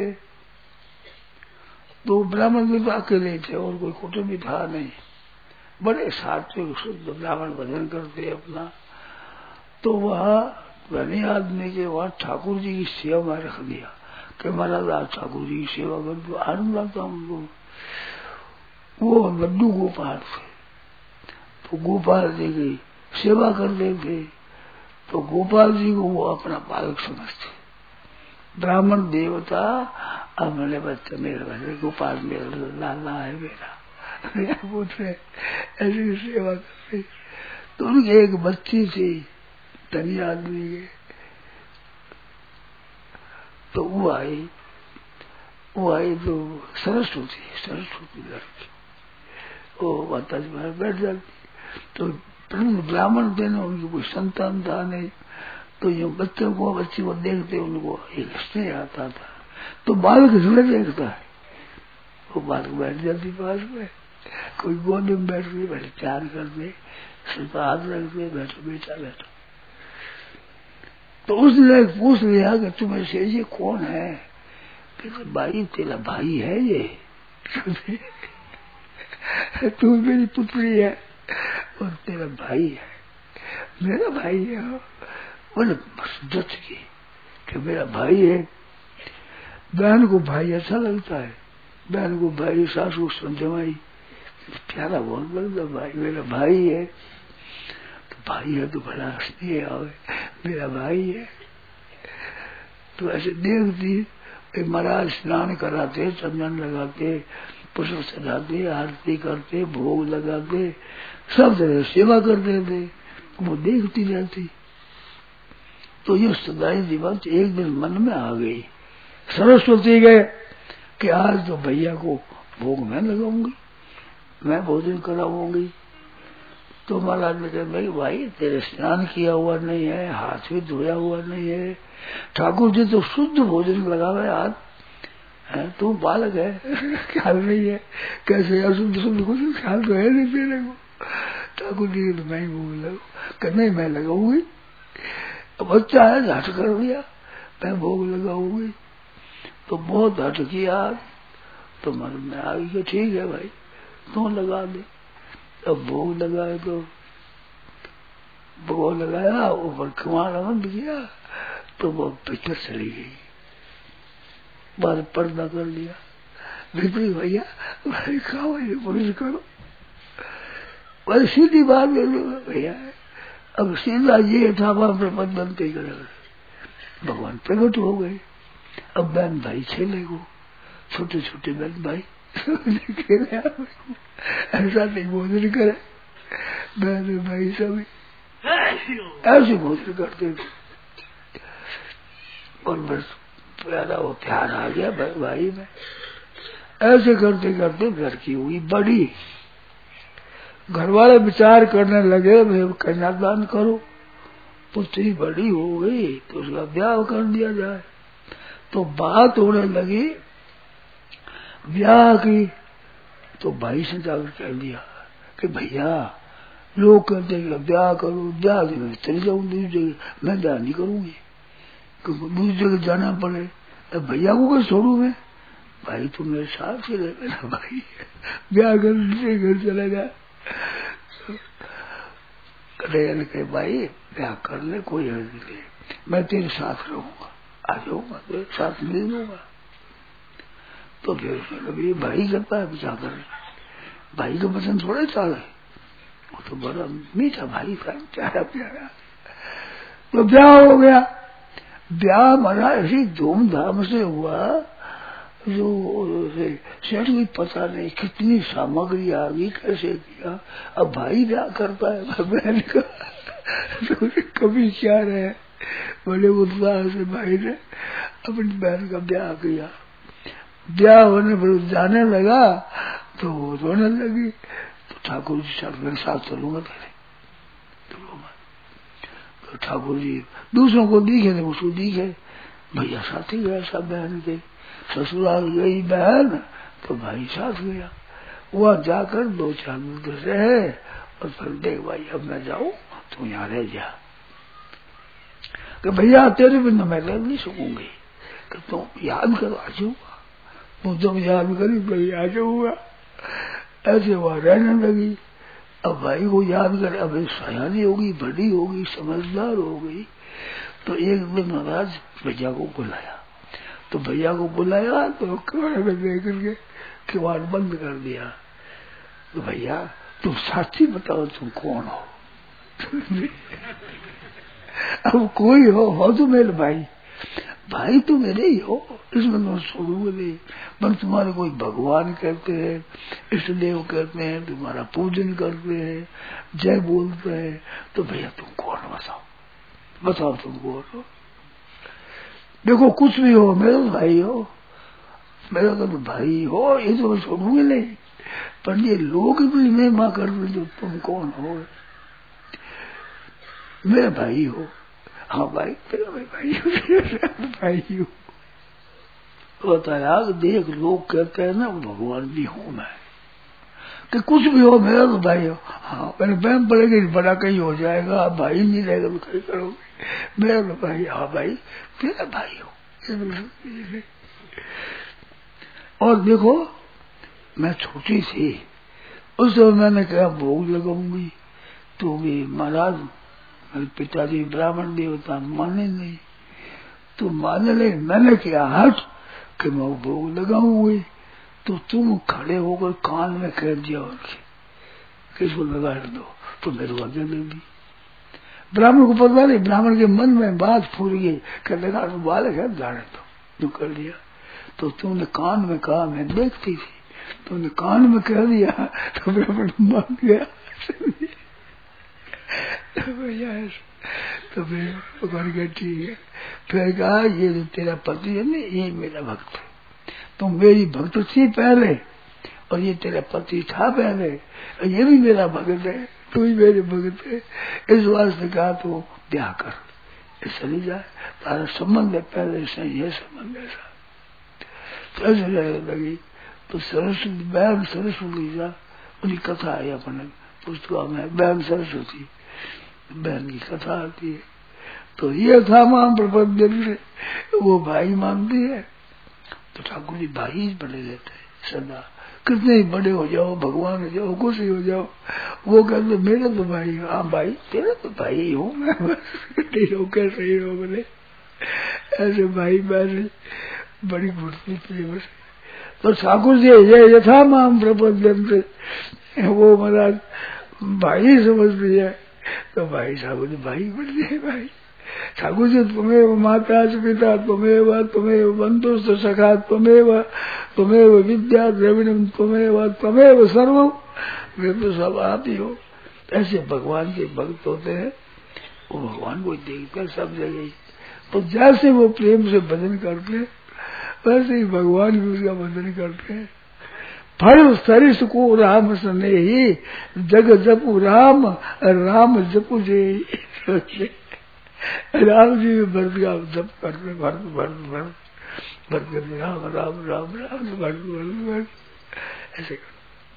तो ब्राह्मण भी तो अकेले थे और कोई कुटुंब भी था नहीं, बड़े सात्विक शुद्ध ब्राह्मण भजन करते अपना। तो वह धनी आदमी के वहां ठाकुर जी की सेवा में रख दिया कि महाराज आज ठाकुर जी की सेवा कर दो। आनंद आता हमको। वो लड्डू गोपाल थे, तो गोपाल जी की सेवा करते थे। तो गोपाल जी को वो अपना बालक समझते। ब्राह्मण देवता अब मेरे बच्चे मेरे बच्चे गोपाल मेरा लाला है, मेरा पुत्र है, ऐसी सेवा करते। तो उनकी एक बच्ची थी धनी आदमी के, तो वो आई वो आई तो सरस्वती सरस्वती लड़की, वो माता जी बाहर बैठ जाती। तो ब्राह्मण थे ना, उनकी कोई संतान था नहीं, तो जो बच्चों को बच्ची को देखते उनको एक स्नेह आता था। तो बालक झूले देखता है, वो बालक बैठ जाती पास में, कोई गोद में बैठ गई, बैठे प्यार कर दे, सिर पर हाथ रख दे, बैठो बेटा बैठो। तो उसने पूछ लिया कि तुम्हें से ये कौन है? कहते भाई तेरा भाई है ये, तू मेरी पुत्री है और तेरा भाई है, मेरा भाई है। बोले बस जच की कि मेरा भाई है। बहन को भाई अच्छा लगता है, बहन को भाई, सासू समझवाई प्यारा बहुत लगता, भाई मेरा भाई है। तो भाई है तो बड़ा हंसती आवे, मेरा भाई है। तो ऐसे देखती महाराज स्नान कराते, चंदन लगाते, पुष्प चढ़ाते, आरती करते, भोग लगाते, सब तरह सेवा करते थे। वो देखती रहती। तो ये सदाई दिवस एक दिन मन में आ गई, सरस्वती गए कि आज तो भैया को भोग मैं लगाऊंगी, मैं भोजन कराऊंगी। तो महाराज ने कहा भाई भाई तेरे स्नान किया हुआ नहीं है, हाथ भी धोया हुआ नहीं है, ठाकुर जी तो शुद्ध भोजन लगावे आज, है तू बालक है, ख्याल नहीं है कैसे अशुद्ध शुद्ध कुछ ख्याल तो है नहीं तेरे को। ठाकुर जी तो मैं ही भोग लगू, नहीं मैं लगाऊंगी। अब बच्चा है झट कर दिया मैं भोग लगाऊंगी, तो बहुत हट किया। तो मन में आ गई ठीक है भाई तू लगा दे। अब भोग लगाए तो भोग लगाया, ऊपर कुमार बंद किया तो वो भीतर चली गई, बाद पर्दा कर लिया। भीतरी भैया भाई खाओ पुलिस करो, भाई सीधी बात भैया। अब सीधा ये था वहां प्रपंच बनते करे भगवान प्रकट हो गए। अब बहन भाई खेले को छोटे छोटे बहन भाई खेले, ऐसा नहीं भोजन करे बहन भाई सभी ऐसे भोजन करते थे। और बस प्यारा वो प्यार आ गया भाई में। ऐसे करते करते घर की हुई बड़ी, घर वाले विचार करने लगे मैं कन्यादान करो, पुत्री बड़ी हो गई तो उसका ब्याह कर दिया जाए। तो बात होने लगी ब्याह की, तो भाई से जाकर कह दिया कि भैया लोग कहते हैं ब्याह करो, ब्याह मैं चली जाऊँ दूसरी जगह, मैं ब्याह नहीं करूंगी क्योंकि दूसरी जगह जाना पड़े। अब भैया को क्या छोड़ू मैं, भाई तुम मेरे साथ ही रह मेरा भाई, ब्याह कर दूसरे घर चला गया। कन्हैया कहे भाई ब्याह कर ले कोई हर्ज नहीं, मैं तेरे साथ रहूंगा, आ जाऊंगा तेरे साथ मिल लूंगा। तो फिर उसने कभी भाई करता है बचा कर, भाई का पसंद थोड़े चाले, वो तो बड़ा मीठा भाई था प्यारा प्यारा। तो ब्याह हो गया। ब्याह हमारा ऐसी धूमधाम से हुआ जो सेठ भी पता नहीं कितनी सामग्री आ गई कैसे किया। अब भाई ब्याह करता है बहन का, तो कभी क्या रहे बड़े उत्साह से भाई ने अपनी बहन का ब्याह किया। ब्याह होने पर जाने लगा तो रोने लगी। तो ठाकुर जी साथ मेरे साथ चलूंगा तेरे, तो ठाकुर जी दूसरों को दिखे थे उसको दिखे, भैया साथ ही गया सब बहन के। ससुराल गई बहन तो भाई साथ गया। वहां जाकर दो चार दिन रहे और फिर देख भाई अब मैं जाऊं तू यहाँ रह जा, कि भैया तेरे बिना मैं रह नहीं सकूंगी, कि तुम याद करो आ जाऊंगा, तुम जब याद करी भाई आ जाऊंगा। ऐसे वहां रहने लगी। अब भाई को याद करे, अब सयानी होगी बड़ी होगी समझदार हो गई। तो एक दिन महाराज भैया को बुलाया, तो भैया को बुलाया तो किवाड़ में देख करके किवाड़ बंद कर दिया। तो भैया तुम साक्षी बताओ तुम कौन हो। अब कोई हो हो तो मेरे भाई, भाई तो मेरे ही हो, इसमें मैं छोड़ूंगा नहीं। पर तुम्हारे कोई भगवान कहते हैं, इष्ट देव कहते हैं, तुम्हारा पूजन करते हैं, जय बोलते हैं। तो भैया तुम कौन बताओ, बताओ तुम कौन हो। देखो कुछ भी हो मेरा तो भाई हो, मेरा तो भाई हो, ये तो मैं छोड़ूंगी नहीं। पर ये लोग भी महिमा कर रहे जो तुम कौन हो, मेरा भाई हो। हाँ भाई तेरा भाई हो, भाई हो। बताया देख लोग कहते हैं ना भगवान भी हूं मैं, कि कुछ भी हो मेरा तो भाई हो। हाँ मैंने बहन पड़ेगी बड़ा कहीं हो जाएगा, भाई नहीं रहेगा तो कहीं करोगे, मेरा तो भाई। हाँ भाई तेरा भाई हो। और देखो मैं छोटी थी उस समय मैंने कहा भोग लगाऊंगी, तो भी महाराज मेरे पिताजी ब्राह्मण देवता माने नहीं, तो माने नहीं। मैंने क्या हट कि मैं भोग लगाऊंगी, तो तुम खड़े होकर कान में कह दिया उनके किसको लगा दो, तो मेरे को आगे दे दी। ब्राह्मण को पता नहीं, ब्राह्मण के मन में बात फूल गई, कहने लगा तो बालक है जाने दो, जो कर दिया। तो तुमने कान में कहा मैं देखती थी, तुमने कान में कह दिया तो ब्राह्मण मान गया। तो फिर भगवान कहा ठीक है। फिर कहा ये जो तेरा पति है ना ये मेरा भक्त है, तुम मेरी भक्त थी पहले और ये तेरा पति था पहले, और ये भी मेरा भक्त है, तू ही मेरे भक्त है। इस वास्ते कहा तो ब्याह कर, चली जाए, तारा संबंध है पहले से ये संबंध ऐसा। तो ऐसे रहने लगी। तो सरस्वती बहन सरस्वती जा उनकी कथा है अपने पुस्तकों में, बहन सरस्वती बहन की कथा आती है। तो ये था मां प्रपद्य, वो भाई मानती है। तो ठाकुर जी भाई ही बने रहते हैं सदा, कितने ही बड़े हो जाओ, भगवान हो जाओ, कुछ ही हो जाओ, वो कहते मेरे तो भाई, हाँ भाई तेरा तो भाई ही हूँ मैं, कैसे ही हो बोले ऐसे भाई बहन बड़ी मूर्ति प्रेम से। तो ठाकुर जी ये यथा माम प्रपद्यंते, वो महाराज भाई समझती है। तो भाई ठाकुर जी भाई बन गए भाई। ठाकुर जी तुम्हें माता पिता तुम्हें तुम्हें बंधु सखा तुम्हें तुम्हें विद्या द्रविणम तुम्हें तुम्हें सर्व, वे तो सब आप ही हो। ऐसे भगवान के भक्त होते हैं, वो भगवान को देखते हैं सब जगह। तो जैसे वो प्रेम से भजन करते हैं वैसे ही भगवान भी उसका भजन करते हैं। फल सरिस को राम सने ही, जग जपु राम राम जपु जे। राम जी भरत का जप करते भरत भरत भरत भरत करते राम राम राम राम भरत भरत भरत ऐसे कर।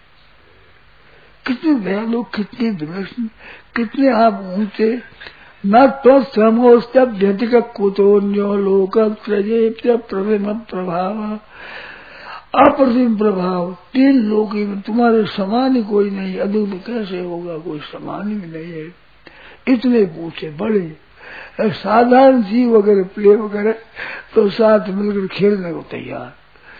कितने दयालु, कितने विलक्षण, कितने आप ऊंचे। न तो समोस्तभ्यतिक कुतोन्यो लोक त्रये प्रभेम प्रभाव, अप्रतिम प्रभाव। तीन लोग में तुम्हारे समान ही कोई नहीं, अद्भुत कैसे होगा, कोई समान ही नहीं है। इतने ऊंचे बड़े, साधारण जीव अगर प्रेम करे तो साथ मिलकर खेलने को तैयार।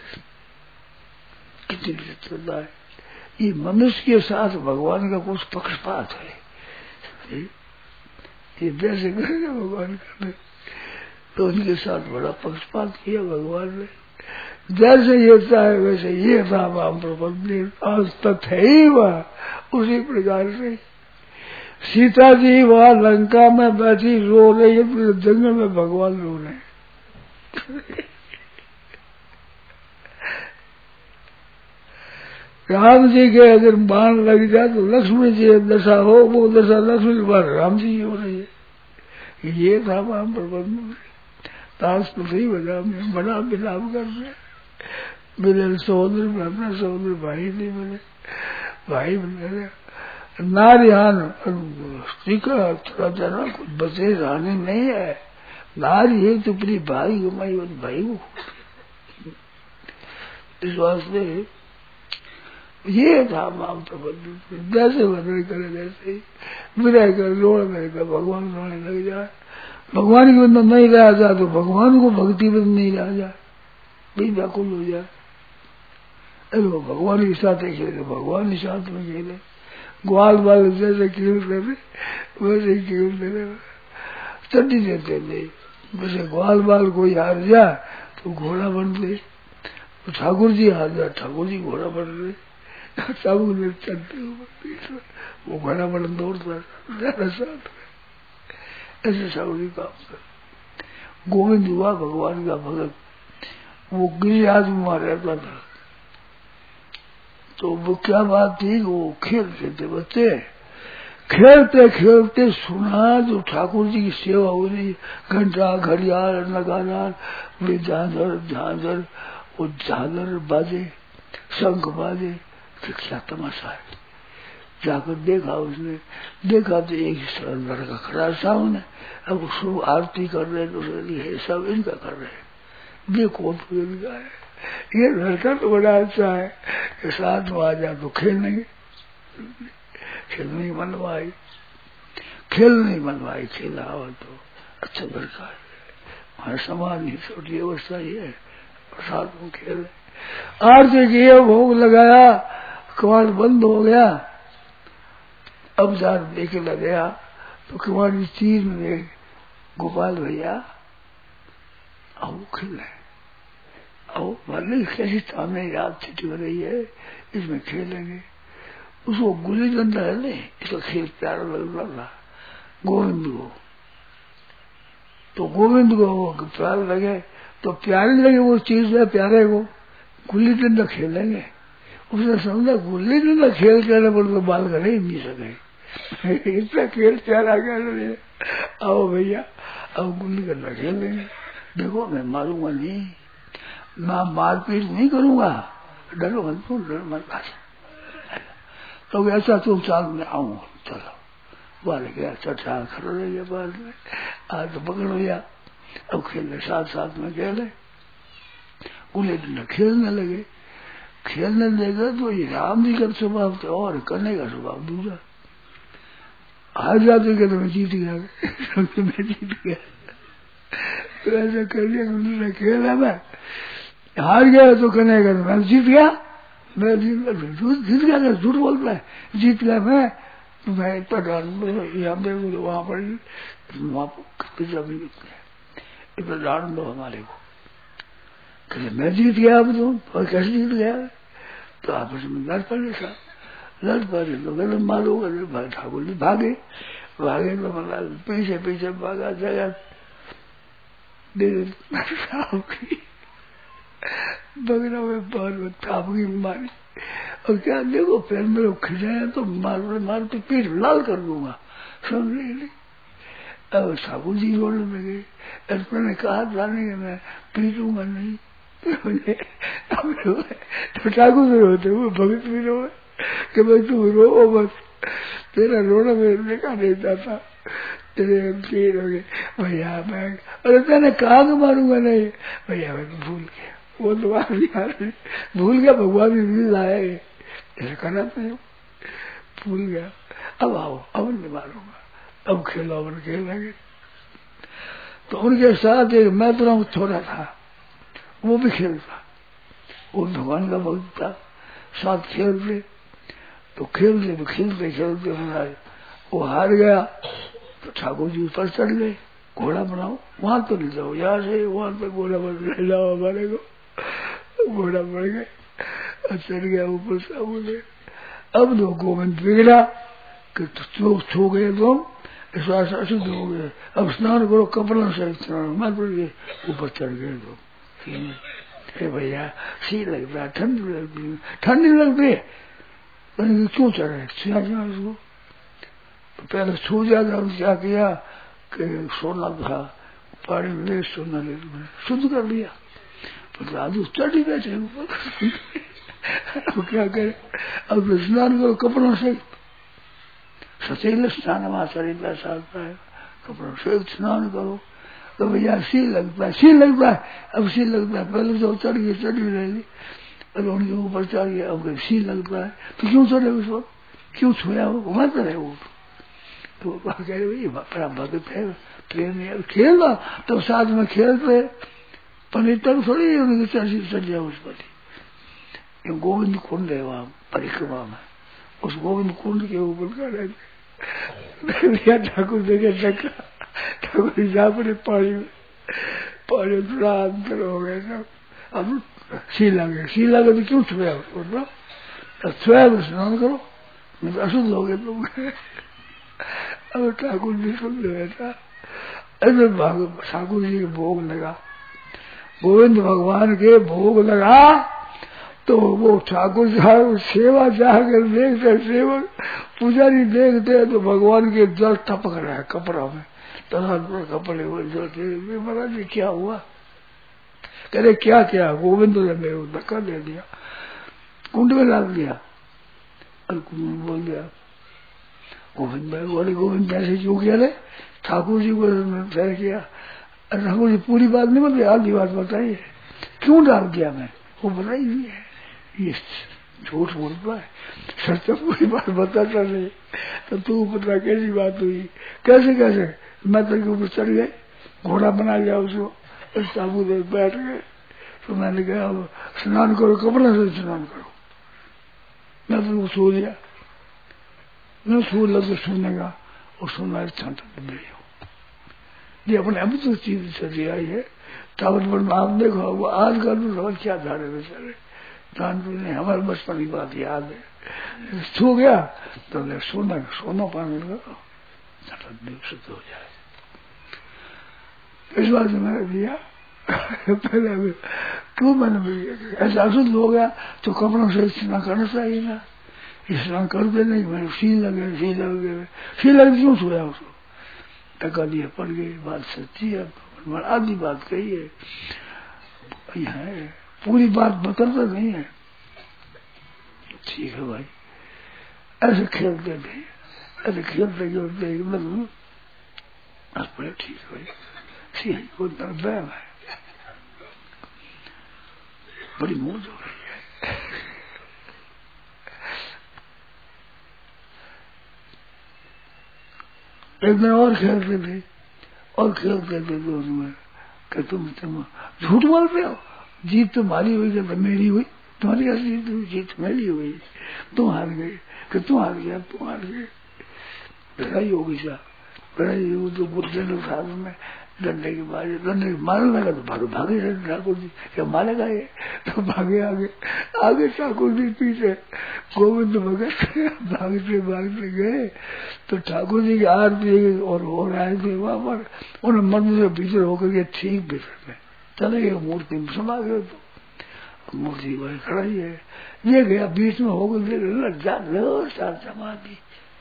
कितनी विचित्रता है। ये मनुष्य के साथ भगवान का कुछ पक्षपात है, ये वैसे करेगा भगवान का, तो उनके साथ बड़ा पक्षपात किया भगवान ने। जैसे ये चाहे वैसे ये था माम प्रपद्य, आज तक है ही वह उसी प्रकार से। सीता जी वहां लंका में बैठी रो रही है, तो जंगल में भगवान रो रहे हैं। राम जी के अगर बाण लग जाए तो लक्ष्मण जी दशा हो, वो दशा लक्ष्मण के बाद राम जी हो रही है। ये था माम प्रबंध। ताश तो सही बजा में बड़ा विलाप कर रहे, मेरे सहोदर में अपना सहोदर भाई नहीं मिले, भाई मिले नारियान स्त्री का थोड़ा जरा कुछ बचे रहने नहीं है। नारी है तो अपनी भाई गुमाई भाई को, इस वास्ते ये था माम प्रबंध। जैसे वर्णन करे वैसे ही विनय कर लोड़ में कर भगवान रोने लग जाए। भगवान के बंदा नहीं रहा जाए तो भगवान को भक्ति बंद नहीं रहा जाए, भी व्याकुल हो जाए। अरे वो भगवान के साथ खेले, भगवान के साथ में खेले। ग्वाल बाल जैसे खेलते थे वैसे ही खेलते थे, चड्डी देते थे। वैसे ग्वाल बाल कोई हार जाए तो घोड़ा बन ले, तो ठाकुर जी हार जाए ठाकुर जी घोड़ा बन रहे। ठाकुर ने चलते वो घोड़ा बन दौड़ता साथ, ऐसे ठाकुर जी काम कर। गोविंद हुआ भगवान का भगत, वो गिरिराज में वहां रहता था। तो वो क्या बात थी, वो खेलते थे बच्चे, खेलते खेलते सुना जो ठाकुर जी की सेवा हो रही, घंटा घड़ियाल नगारा वे झांझर झांझर वो झांझर बाजे शंख बाजे, तो क्या तमाशा है। जाकर देखा उसने, देखा तो एक लड़का खड़ा सामने, अब शुभ आरती कर रहे दूसरे लिए सब इनका कर रहे। देखो तो इनका है, ये लड़का तो बड़ा अच्छा है, ये साथ में आ जा तो खेलने खेलने मनवाई, खेलने मनवाई, खेला हो तो अच्छा लड़का है, हमारे समाज की छोटी अवस्था ही है, साथ में खेले। आरती किए, भोग लगाया, कमाल बंद हो गया। अब जार देखे लग गया तो कुमारी चीज में गोपाल भैया आओ खेले, आओ मालिक कैसी सामने रात छुट्टी हो रही है, इसमें खेलेंगे। उसको गुल्ली डंडा है नहीं, इसका खेल प्यारा लग रहा गोविंद को। तो गोविंद को वो प्यार लगे, तो प्यारे लगे वो चीज है प्यारे को, गुल्ली डंडा खेलेंगे। उसने समझा गुल्ली डंडा खेल करने पर तो बाल कर ही नहीं सके, इतना खेल प्यारा कर रहे। आओ भैया अब गुल्ली डंडा खेलेंगे, देखो मैं मारूंगा नहीं, मैं मारपीट नहीं करूंगा, डरो मत, तुम डर मत। तो ऐसा तुम साथ में आऊं, चलो बाहर गया, चट्टान खड़ा रह गया बाहर में, आज तो पकड़ लिया। अब खेलने साथ साथ में खेले, उन्हें डंडा खेलने लगे। खेलने लगे तो ये राम जी का स्वभाव तो और करने का स्वभाव दूसरा। हार जाते कहते मैं जीत गया, मैं जीत गया। तो ऐसा कर लिया, खेल है मैं हार गया तो कहने का मैं जीत गया, मैं जीत जीत गया, झूठ बोल रहा है, जीत गया मैं। तो मैं इतना डांट यहाँ पे वहां पर वहां पिछला भी इतना डांट दो हमारे को। कहते मैं जीत गया, अब तुम और कैसे जीत गया? तो आपस में लड़ पड़े, सा लड़ पड़े तो गलत मारो गलत। ठाकुर जी भागे भागे तो मतलब पीछे पीछे भागा जगत बगरा में बार में थापकी मारी। और क्या देखो फिर मेरे खिंचाया तो मार मार के पीठ लाल कर दूंगा, समझ नहीं। अब ठाकुर जी रोने लगे, मैंने कहा था नहीं मैं पीटूंगा नहीं। तो ठाकुर से रोते हुए भगत भी रो कि भाई तुम रो बस, तेरा रोना मेरे देखा नहीं जाता, तेरे पीर हो गए भैया मैं। अरे तेने कहा तो मारूंगा नहीं भैया, मैं भूल गया, वो तो यार भूल गया, भगवान भी लाए ऐसा करना चाहिए, भूल गया। अब आओ अब नहीं मारूंगा, अब खेलो, अब खेल लगे। तो उनके साथ एक मैं तो छोटा था, वो भी खेलता, वो भगवान का भक्त था, साथ खेलते। तो खेलते खेलते खेलते वो हार गया तो ठाकुर जी ऊपर चढ़ गए, घोड़ा बनाओ, वहां तो ले जाओ, यहाँ से वहां पे घोड़ा बन ले जाओ हमारे को। घोड़ा बढ़ गए और चढ़ गया ऊपर से। बोले अब दो गोविंद बिगड़ा कि तो छो गए तुम, इस अशुद्ध हो गए, अब स्नान करो, कपड़ा से स्नान मत पड़ गए, ऊपर चढ़ गए तुम। अरे भैया सी लगता है, ठंडी लगती है, ठंडी लगती है, क्यों चढ़े उसको? तो पहले छू जाता, क्या किया कि सोना था, पानी ले सोना ले शुद्ध कर लिया, तो राजू चढ़ी बैठे ऊपर। अब क्या करे, अब स्नान करो कपड़ों से, सचेल स्नान वहां शरीर साधता है, कपड़ों से स्नान करो। तो भैया सी लगता है, सी लगता है, अब सी लगता है, पहले जो चढ़ गई चढ़ी ले ली, और उनके ऊपर चढ़ गया, अब सी लगता है, तो क्यों चढ़े उसको, क्यों छुया वो, मत रहे वो। तो कह रहे भाई बड़ा भगत है, प्रेम है, खेलना तो साथ में खेलते, पनितर थोड़ी उनकी चर्ची चढ़ जाए उस पर। गोविंद कुंड है वहां परिक्रमा में, उस गोविंद कुंड के ऊपर कर रहे ठाकुर देखे चक्का, ठाकुर जा पड़े पानी में, पानी थोड़ा अंतर हो गए सब। अब सी लगे, सी लगे तो क्यों छुआ उसको, छुआ तो स्नान करो, नहीं तो अशुद्ध हो गए तुम। अब ठाकुर जी सुन बैठा, ऐसे ठाकुर जी के भोग लगा, गोविंद भगवान के भोग लगा, तो वो ठाकुर साहब सेवा जाकर देखते, सेवक पुजारी देखते तो भगवान के जल टपक रहा है कपड़ा में, तरह कपड़े वो जलते। महाराज जी क्या हुआ? कह रहे क्या क्या? गोविंद ने मेरे को धक्का दे दिया, कुंड में डाल दिया। और कुंड बोल दिया गोविंद भाई, बोले गोविंद ऐसे क्यों किया रे? ठाकुर जी को फैल किया। ठाकुर जी पूरी बात नहीं बताई, आधी बात बताइए, क्यों डाल दिया मैं? वो बताई नहीं है, ये झूठ बोलता है, सच पूरी बात बताता नहीं। तो तू बता कैसी बात हुई? कैसे कैसे? मैं तो के ऊपर चढ़ गए, घोड़ा बना लिया उसको, साबू दे बैठ गए। तो मैंने कहा स्नान करो, कपड़े से स्नान करो। मैं तो सो दिया, मैं सो लगे सोने का, और सोना ठंड मिल ये अपने अभी तो चीज चली आई है। टावर पर आप देखो वो आज का तो क्या धारे बेचारे जानते नहीं, हमारे बचपन की बात याद है। सो गया तो सोना सोना पानी लगा, शुद्ध हो जाए। इस बात से मैंने दिया पहले क्यों मैंने ऐसा अशुद्ध हो गया तो कपड़ों से स्नान करना चाहिए ना, स्नान करते नहीं, मैंने सी लगे सी लगे सी लगे क्यों सोया उसको, टका दिया पड़ गई। बात सच्ची है, आधी बात कही है। पूरी बात बदलता नहीं है। ठीक है भाई, ऐसे खेलते थे, ऐसे खेलते खेलते एकदम हंस पड़े। ठीक है भाई, सी को बहम है, बड़ी मौज हो रही है। एक दिन और खेलते थे और खेलते थे तो उसमें कि तुम तुम झूठ बोल रहे हो, जीत तुम्हारी हुई कि मेरी हुई, तुम्हारी कैसी जीत हुई, जीत मेरी हुई, तुम हार गए कि तुम हार गया, तुम हार गए। लड़ाई होगी सा, लड़ाई हो तो बुद्धे लोग साथ में डंडे की मारे, डंडे मारने लगा तो भागे भागे ठाकुर जी, क्या मारेगा ये, तो भागे आगे आगे ठाकुर जी पीछे गोविंद भगत भागते भागते गए तो ठाकुर जी की आरती और हो रहे थे वहां पर, उन्हें मंदिर के भीतर होकर के ठीक भीतर में चले गए, मूर्ति में समा गए तो मूर्ति वही खड़ी है, ये गया बीच में होकर जा लो सार समाधि,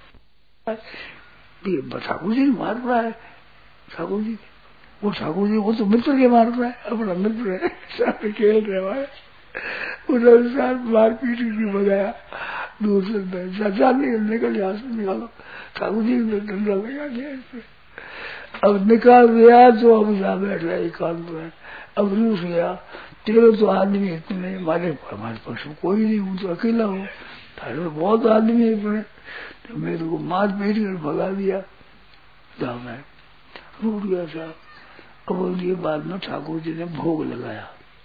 ठाकुर जी मार रहा है, ठाकुर जी वो ठाकुर जी वो तो मित्र के मार रहा है, अपना मित्र है, साथ खेल रहे हैं, उन्होंने साथ मार पीट की बजाया दूर से जा निकल यहाँ से निकालो, ठाकुर जी ने डंडा लगा दिया इससे, अब निकाल दिया तो अब यहाँ बैठ रहा एकांत में, अब रूस गया, तेरे तो आदमी इतने नहीं, हमारे हमारे पास कोई नहीं, हूँ तो अकेला हूँ, तारे में बहुत आदमी है इतने, तो मेरे को मार पीट कर भगा दिया, जहाँ मैं रूट गया था। अब उसके बाद में ठाकुर जी ने भोग लगाया,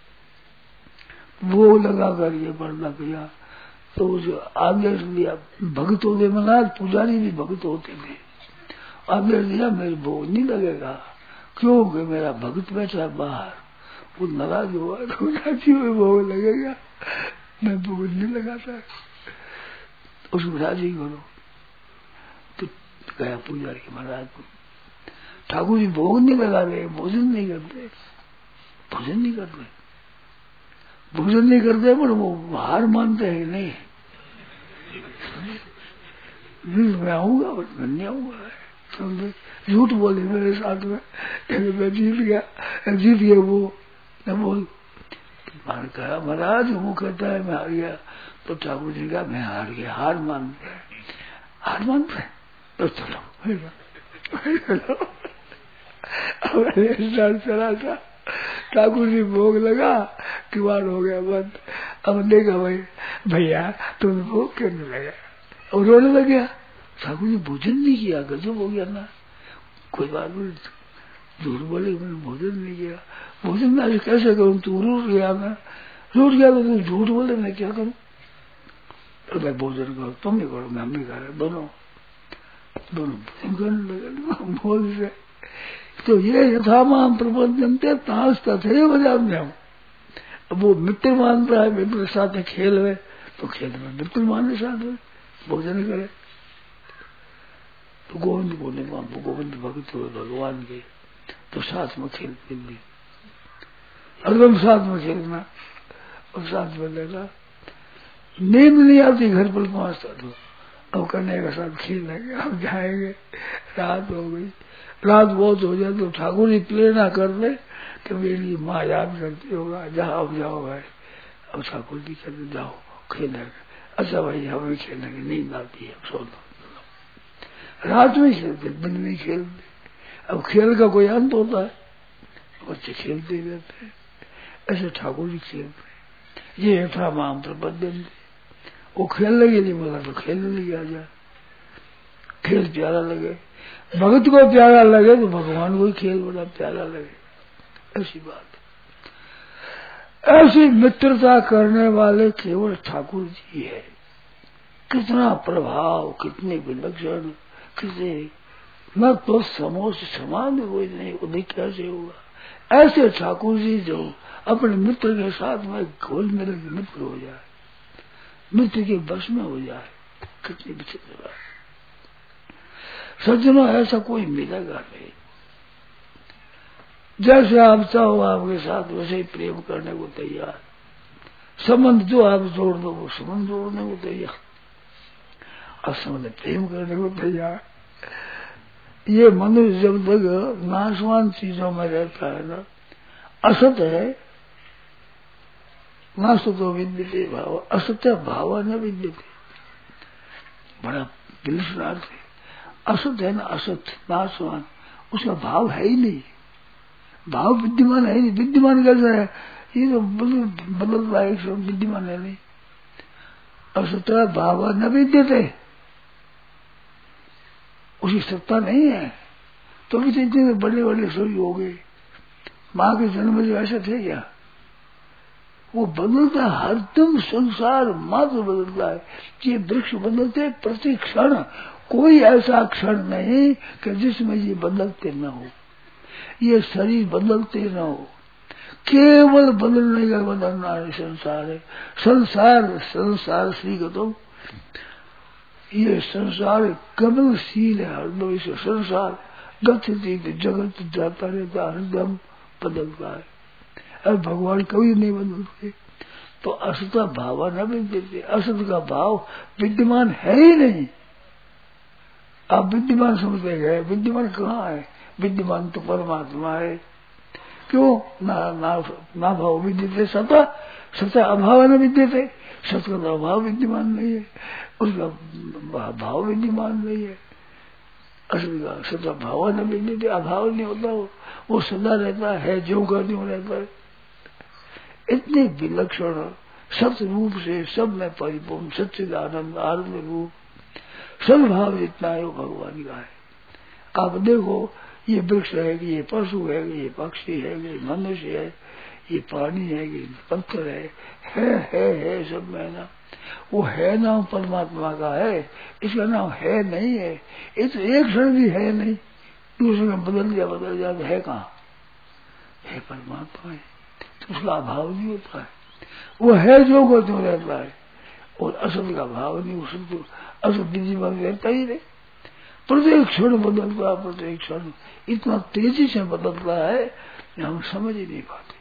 भोग लगा कर ये पर्दा किया तो उस आदेश दिया, भक्त होते महाराज पुजारी भी भक्त होते थे, आदेश दिया मेरे भोग नहीं लगेगा, क्योंकि मेरा भक्त बैठा बाहर, वो नाराज हुआ तो राजी हुए भोग लगेगा, मैं भोग नहीं लगाता, उसको राजी करो। तो गया पुजारी के महाराज को, ठाकुर जी भोग नहीं लगा रहे, भोजन नहीं करते, भोजन नहीं करते, भोजन नहीं करते, पर वो हार मानते हैं नहीं, मैं आऊंगा और मैं नहीं आऊंगा, झूठ बोले मेरे साथ में, मैं जीत गया, जीत गया वो न बोल, मान कहा महाराज वो कहता है मैं हार गया, तो ठाकुर जी का मैं हार गया, हार मानते हैं, हार मानते हैं तो चलो चला था, ठाकुर जी भोग लगा, किवाड़ हो गया बंद, अब देखा भाई भैया तुम भोग क्यों नहीं लगा, और रोने लग गया, ठाकुर जी भोजन नहीं किया, गजब हो गया ना, कोई बात नहीं, झूठ बोले मैंने भोजन नहीं किया, भोजन ना कैसे करूँ, तू रूठ गया, मैं रूठ गया तो तुम झूठ बोले मैं क्या करूँ, तो मैं भोजन करो, तुम भी करो, मैं भी कर, दोनों दोनों भोजन करने लगे भोज से। तो ये यथामाम प्रबंधनते ताश तथे बजाते हम, अब वो मित्र मान रहा है, मित्र साथ में खेल है तो खेल में मित्र मानने साथ में भोजन करे, तो गोविंद बोले गोविंद भक्त हुए भगवान के, तो साथ में खेल खेल ली, एकदम साथ में खेलना और साथ में लेना, नींद नहीं आती घर पर पहुंचता तो अब करने का साथ खेलेंगे, अब जाएंगे, रात हो गई, रात बहुत हो जाए तो ठाकुर जी प्रेरणा कर ले कि मेरी माँ याद करती होगा, जाओ अब जाओ भाई, अब ठाकुर जी कहते जाओ खेलेंगे, अच्छा भाई हम भी खेलेंगे, नींद आती है, सो लो, रात में खेलते दिन नहीं खेलते, अब खेल का कोई अंत होता है, बच्चे खेलते रहते हैं, ऐसे ठाकुर जी खेलते, ये था माम प्रबंधन, वो खेलने के लिए बोला तो खेलने लगे, आ जाए खेल प्यारा लगे, भगत को प्यारा लगे तो भगवान को ही खेल बड़ा प्यारा लगे, ऐसी बात, ऐसी मित्रता करने वाले केवल ठाकुर जी है, कितना प्रभाव, कितने विलक्षण, कितने न तो समोस समान कोई नहीं, वो नहीं कैसे होगा, ऐसे ठाकुर जी जो अपने मित्र के साथ में घोल मिल के मित्र हो जाए, मित्र के बस में हो जाए, कितनी विचित्र बात, सज्जनों ऐसा कोई मिलेगा नहीं, जैसे आप चाहो आपके साथ वैसे ही प्रेम करने को तैयार, संबंध जो आप जोड़ दो वो संबंध जोड़ने को तैयार, और संबंध प्रेम करने को तैयार, ये मनुष्य जब तक नाशवान चीजों में रहता है ना, असत है, ना सतो विद्यते भाव असत्य भाव न विद्यते। बड़ा विलक्षणार्थ है। असत है ना, असत नाशवान, उसका भाव है ही नहीं, भाव विद्यमान है नहीं। विद्यमान कैसा है, ये तो बदल बदल रहा है, सब विद्यमान है नहीं। असत भाव न विद्यते, उसकी सत्ता नहीं है, तो भी इतने बड़े बड़े सूर्य हो गए। माँ के जन्म में जो ऐसा थे क्या, वो बदलता है, हरदम संसार मात्र बदलता है। ये वृक्ष बदलते प्रति क्षण, कोई ऐसा क्षण नहीं कि जिसमें ये बदलते न हो, ये शरीर बदलते न हो, केवल बदलने का बदलना है संसार है। संसार संसार श्री गतम, ये संसार गमनशील है हरदम, इसे संसार गति जगत जाता रहता, हरदम बदलता है। अब भगवान कभी नहीं बदलते। तो असत भाव न विद्यते, असत का भाव विद्यमान है ही नहीं। आप विद्यमान समझते गए, विद्यमान कहाँ है, विद्यमान तो परमात्मा है। क्यों ना ना, ना भाव विद्यते सत, सत अभाव न विद्यते, सत का अभाव विद्यमान नहीं है, उसका भाव विद्यमान नहीं है। असत का सत भाव न विद्यते, अभाव नहीं होता, वो वो सदा रहता है, जो का जो रहता है। इतने विलक्षण सत रूप से सब में परिपूर्ण सच्चिदानंद आनंद रूप सद्भाव जितना है वो भगवान का है। आप देखो, ये वृक्ष है कि ये पशु है कि ये पक्षी है कि मनुष्य है, ये पानी है कि पत्थर है, है है है सब में ना। वो है नाम परमात्मा का है, इसका नाम है नहीं है। इस एक क्षण भी है नहीं, दूसरे में बदल गया बदल जाए तो है कहाँ, है परमात्मा है, तो उसका अभाव नहीं होता है। वो है जो को जो रहता है, और असत का भाव नहीं, उसको असत जीवन रहता ही नहीं। प्रत्येक क्षण बदलता है, प्रत्येक क्षण इतना तेजी से बदलता है कि हम समझ ही नहीं पाते।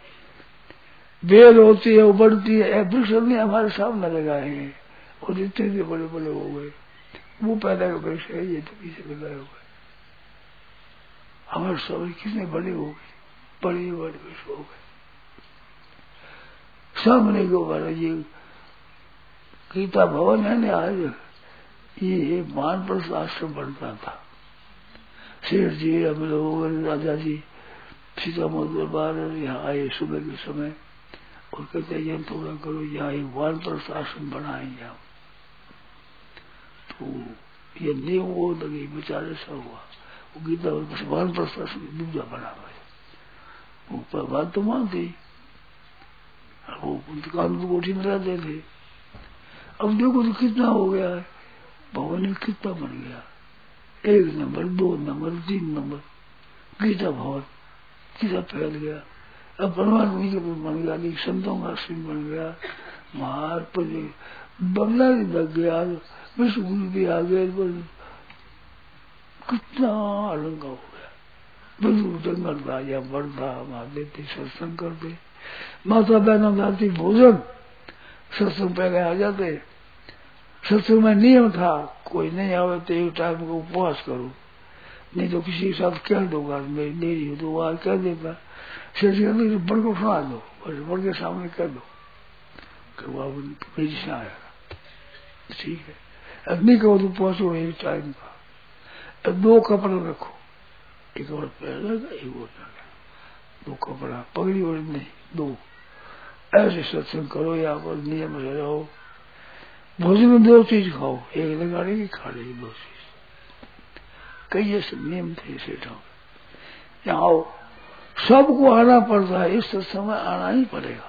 बेल होती है, उबड़ती है, वृक्ष ने हमारे सामने लगाए हैं और जितने से बड़े बड़े हो गए, वो पैदा का वृक्ष है, ये तो पीछे लगाए हुए। हमारे सब कितने बड़े हो गए, बड़े बड़े वृक्ष हो गए। सामने को बड़ा ये गीता भवन है ना, आज ये वानप्रस्थ आश्रम बनता था। शेर जी, हम लोग, राजा जी सीता दरबार यहाँ आए सुबह के समय और कहते हैं थोड़ा करो, यहाँ एक वानप्रस्थ आश्रम बनाएंगे हम। तो ये नहीं वो लगे बेचारे सा हुआ, वो गीता वानप्रस्थ आश्रम दूसरा बना हुआ, वो बात तो मानते ही, वो कानपुर कोठी में रहते थे। अब देखो तो कितना हो गया है, भवन कितना बन गया, एक नंबर, दो नंबर, तीन नंबर, गीता भवन कितना फैल गया। अब परमात्मा के बन गया, संतों का आश्रम बन गया, महार पर बंगला भी लग गया, विश्व गुरु भी आ गए, कितना अलंकार हो गया। बिल्कुल जंगल राजा बढ़ता, वहां देते सत्संग करते, माता बहनों जाती भोजन, सत्संग पहले आ जाते। सत्संग में नियम था, कोई नहीं आवे तो एक टाइम को उपवास करो, नहीं तो किसी के साथ कह दो, मेरी देरी हो तो वो आज कह देता, शेष बढ़ को सुना दो, बस बढ़ के सामने कह दो कि वो मेरी से आएगा, ठीक है। अब नहीं कहो तो उपवास हो एक टाइम का। अब दो कपड़े रखो, एक और पहले एक और दो कपड़ा, पगड़ी और नहीं, दो, ऐसे सत्संग करो, या पर नियम से रहो। भोजन में दो चीज खाओ, एक लगाने की खाने की, दो चीज, कई ऐसे नियम थे सेठों। यहाँ आओ, सबको आना पड़ता है, इस सत्संग में आना ही पड़ेगा।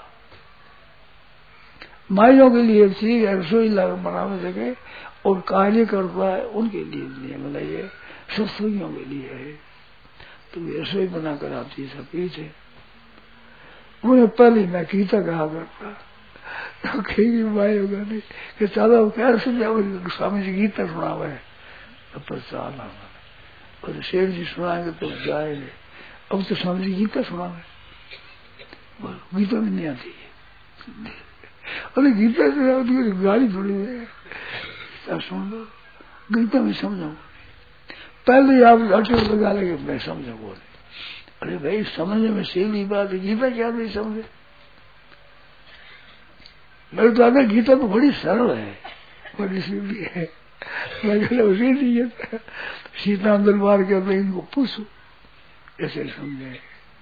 माइयों के लिए ठीक है, रसोई बनाने सके और कार्य करता है उनके लिए नियम नहीं है, सत्संगियों के लिए है। तो रसोई बनाकर आती है सब पीछे, उन्हें पहले मैं गीता कहा करता, तो कहीं माई होगा नहीं कि चलो क्या समझा, स्वामी जी गीता सुना हुआ है, तो प्रचार आना, और शेर जी सुनाएंगे तो जाएंगे। अब तो स्वामी जी गीता सुना है, गीता में नहीं आती है, अरे गीता से गाली थोड़ी है, सुन लो गीता में समझो, पहले आप अटल लगा लेंगे मैं समझो बोले। अरे भाई समझने में सीधी बात है, गीता क्या नहीं समझे, मेरे दादा गीता तो बड़ी सरल है, बड़ी सीधी है। मैं कहता सीधी है, सीता दरबार के अंदर इनको पूछो, ऐसे समझे।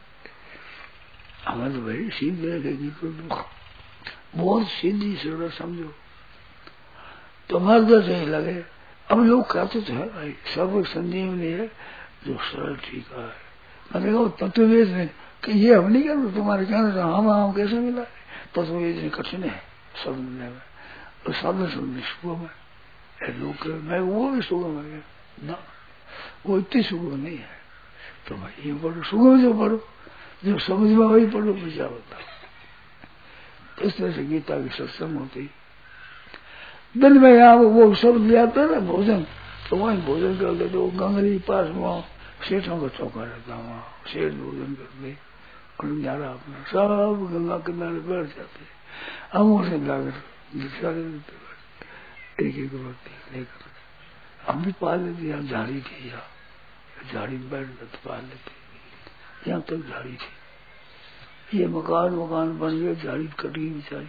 हमें तो भाई सीधे रहेगी तो बहुत सीधी सरल समझो, तुम्हारे तो सही लगे। अब लोग कहते तो है भाई सब संजीवनी है जो सरल ठीक है। मैंने कहा तत्ववेद ने कि ये हम नहीं कहते, तुम्हारे कहने से हम हम कैसे मिला। तत्ववेद कठिन है शब्द मिलने में, और साधन शब्द सुगम है। लोग मैं वो भी सुगम है ना, वो इतनी सुगम नहीं है। तो भाई ये पढ़ो, सुगम जो पढ़ो, जो समझ में वही पढ़ो, क्या होता। इस तरह से गीता की सत्संग होती। दिन में यहाँ वो शब्द ले आता है ना भोजन, तो वहीं भोजन कर लेते। वो गंगरी पास वहाँ सेठों का चौका रहता, वहाँ सेठ भोजन करते न्यारा अपना सब गंगा किनारे बैठ जाते। हम उसे लाकर एक एक रोटी लेकर हम भी पाल लेते। यहाँ झाड़ी थी, यहाँ झाड़ी में बैठ कर पाल लेते। यहाँ तक झाड़ी थी, ये मकान मकान बन गए, झाड़ी कटी बेचारी।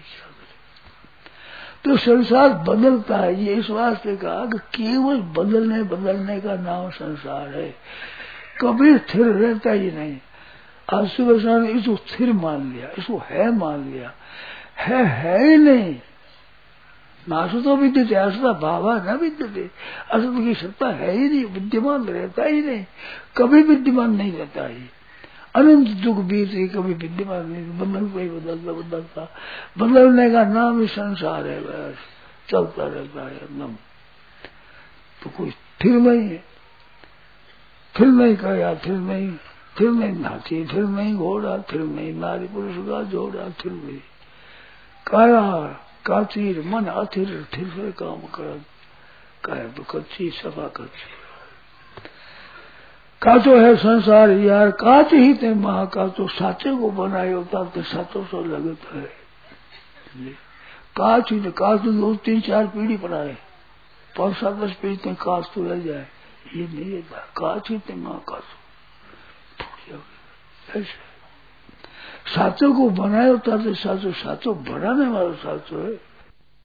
तो संसार बदलता है, ये इस वास्ते कहा कि केवल बदलने बदलने का नाम संसार है, कभी स्थिर रहता ही नहीं। आज सुबह शाम इसको स्थिर मान लिया, इसको है मान लिया, है है ही नहीं। नासु तो विद्यते असता भावा न विद्यते, असत की सत्ता है ही नहीं, विद्यमान रहता ही नहीं, कभी विद्यमान नहीं रहता ही। अनंत दुख बीत ही कभी विद्यमान नहीं, बदलता ही बदलता बदलता। बदलने का नाम ही संसार है, बस चलता रहता है एकदम। तो कोई स्थिर नहीं है, फिर नहीं कहा, फिर नहीं, फिर नहीं हाथी, फिर नहीं घोड़ा, फिर नहीं नारी पुरुष का जोड़ा, फिर नहीं काया काचीर मन अथिर थिर से काम कर, काया तो कच्ची सफा कच्ची। काचो है संसार यार, काच ही ते महाकाचो, साचे को बनाए होता तो साचो सो लगता है। काच ही काच तो दो तीन चार पीढ़ी बनाए, पांच सात दस पीढ़ी तक काच तो रह जाए, ये नहीं रहता। काच ही ते महाकाचो, ऐसे साचो को बनाए होता तो साचो, साचो बनाने वाला साचो है।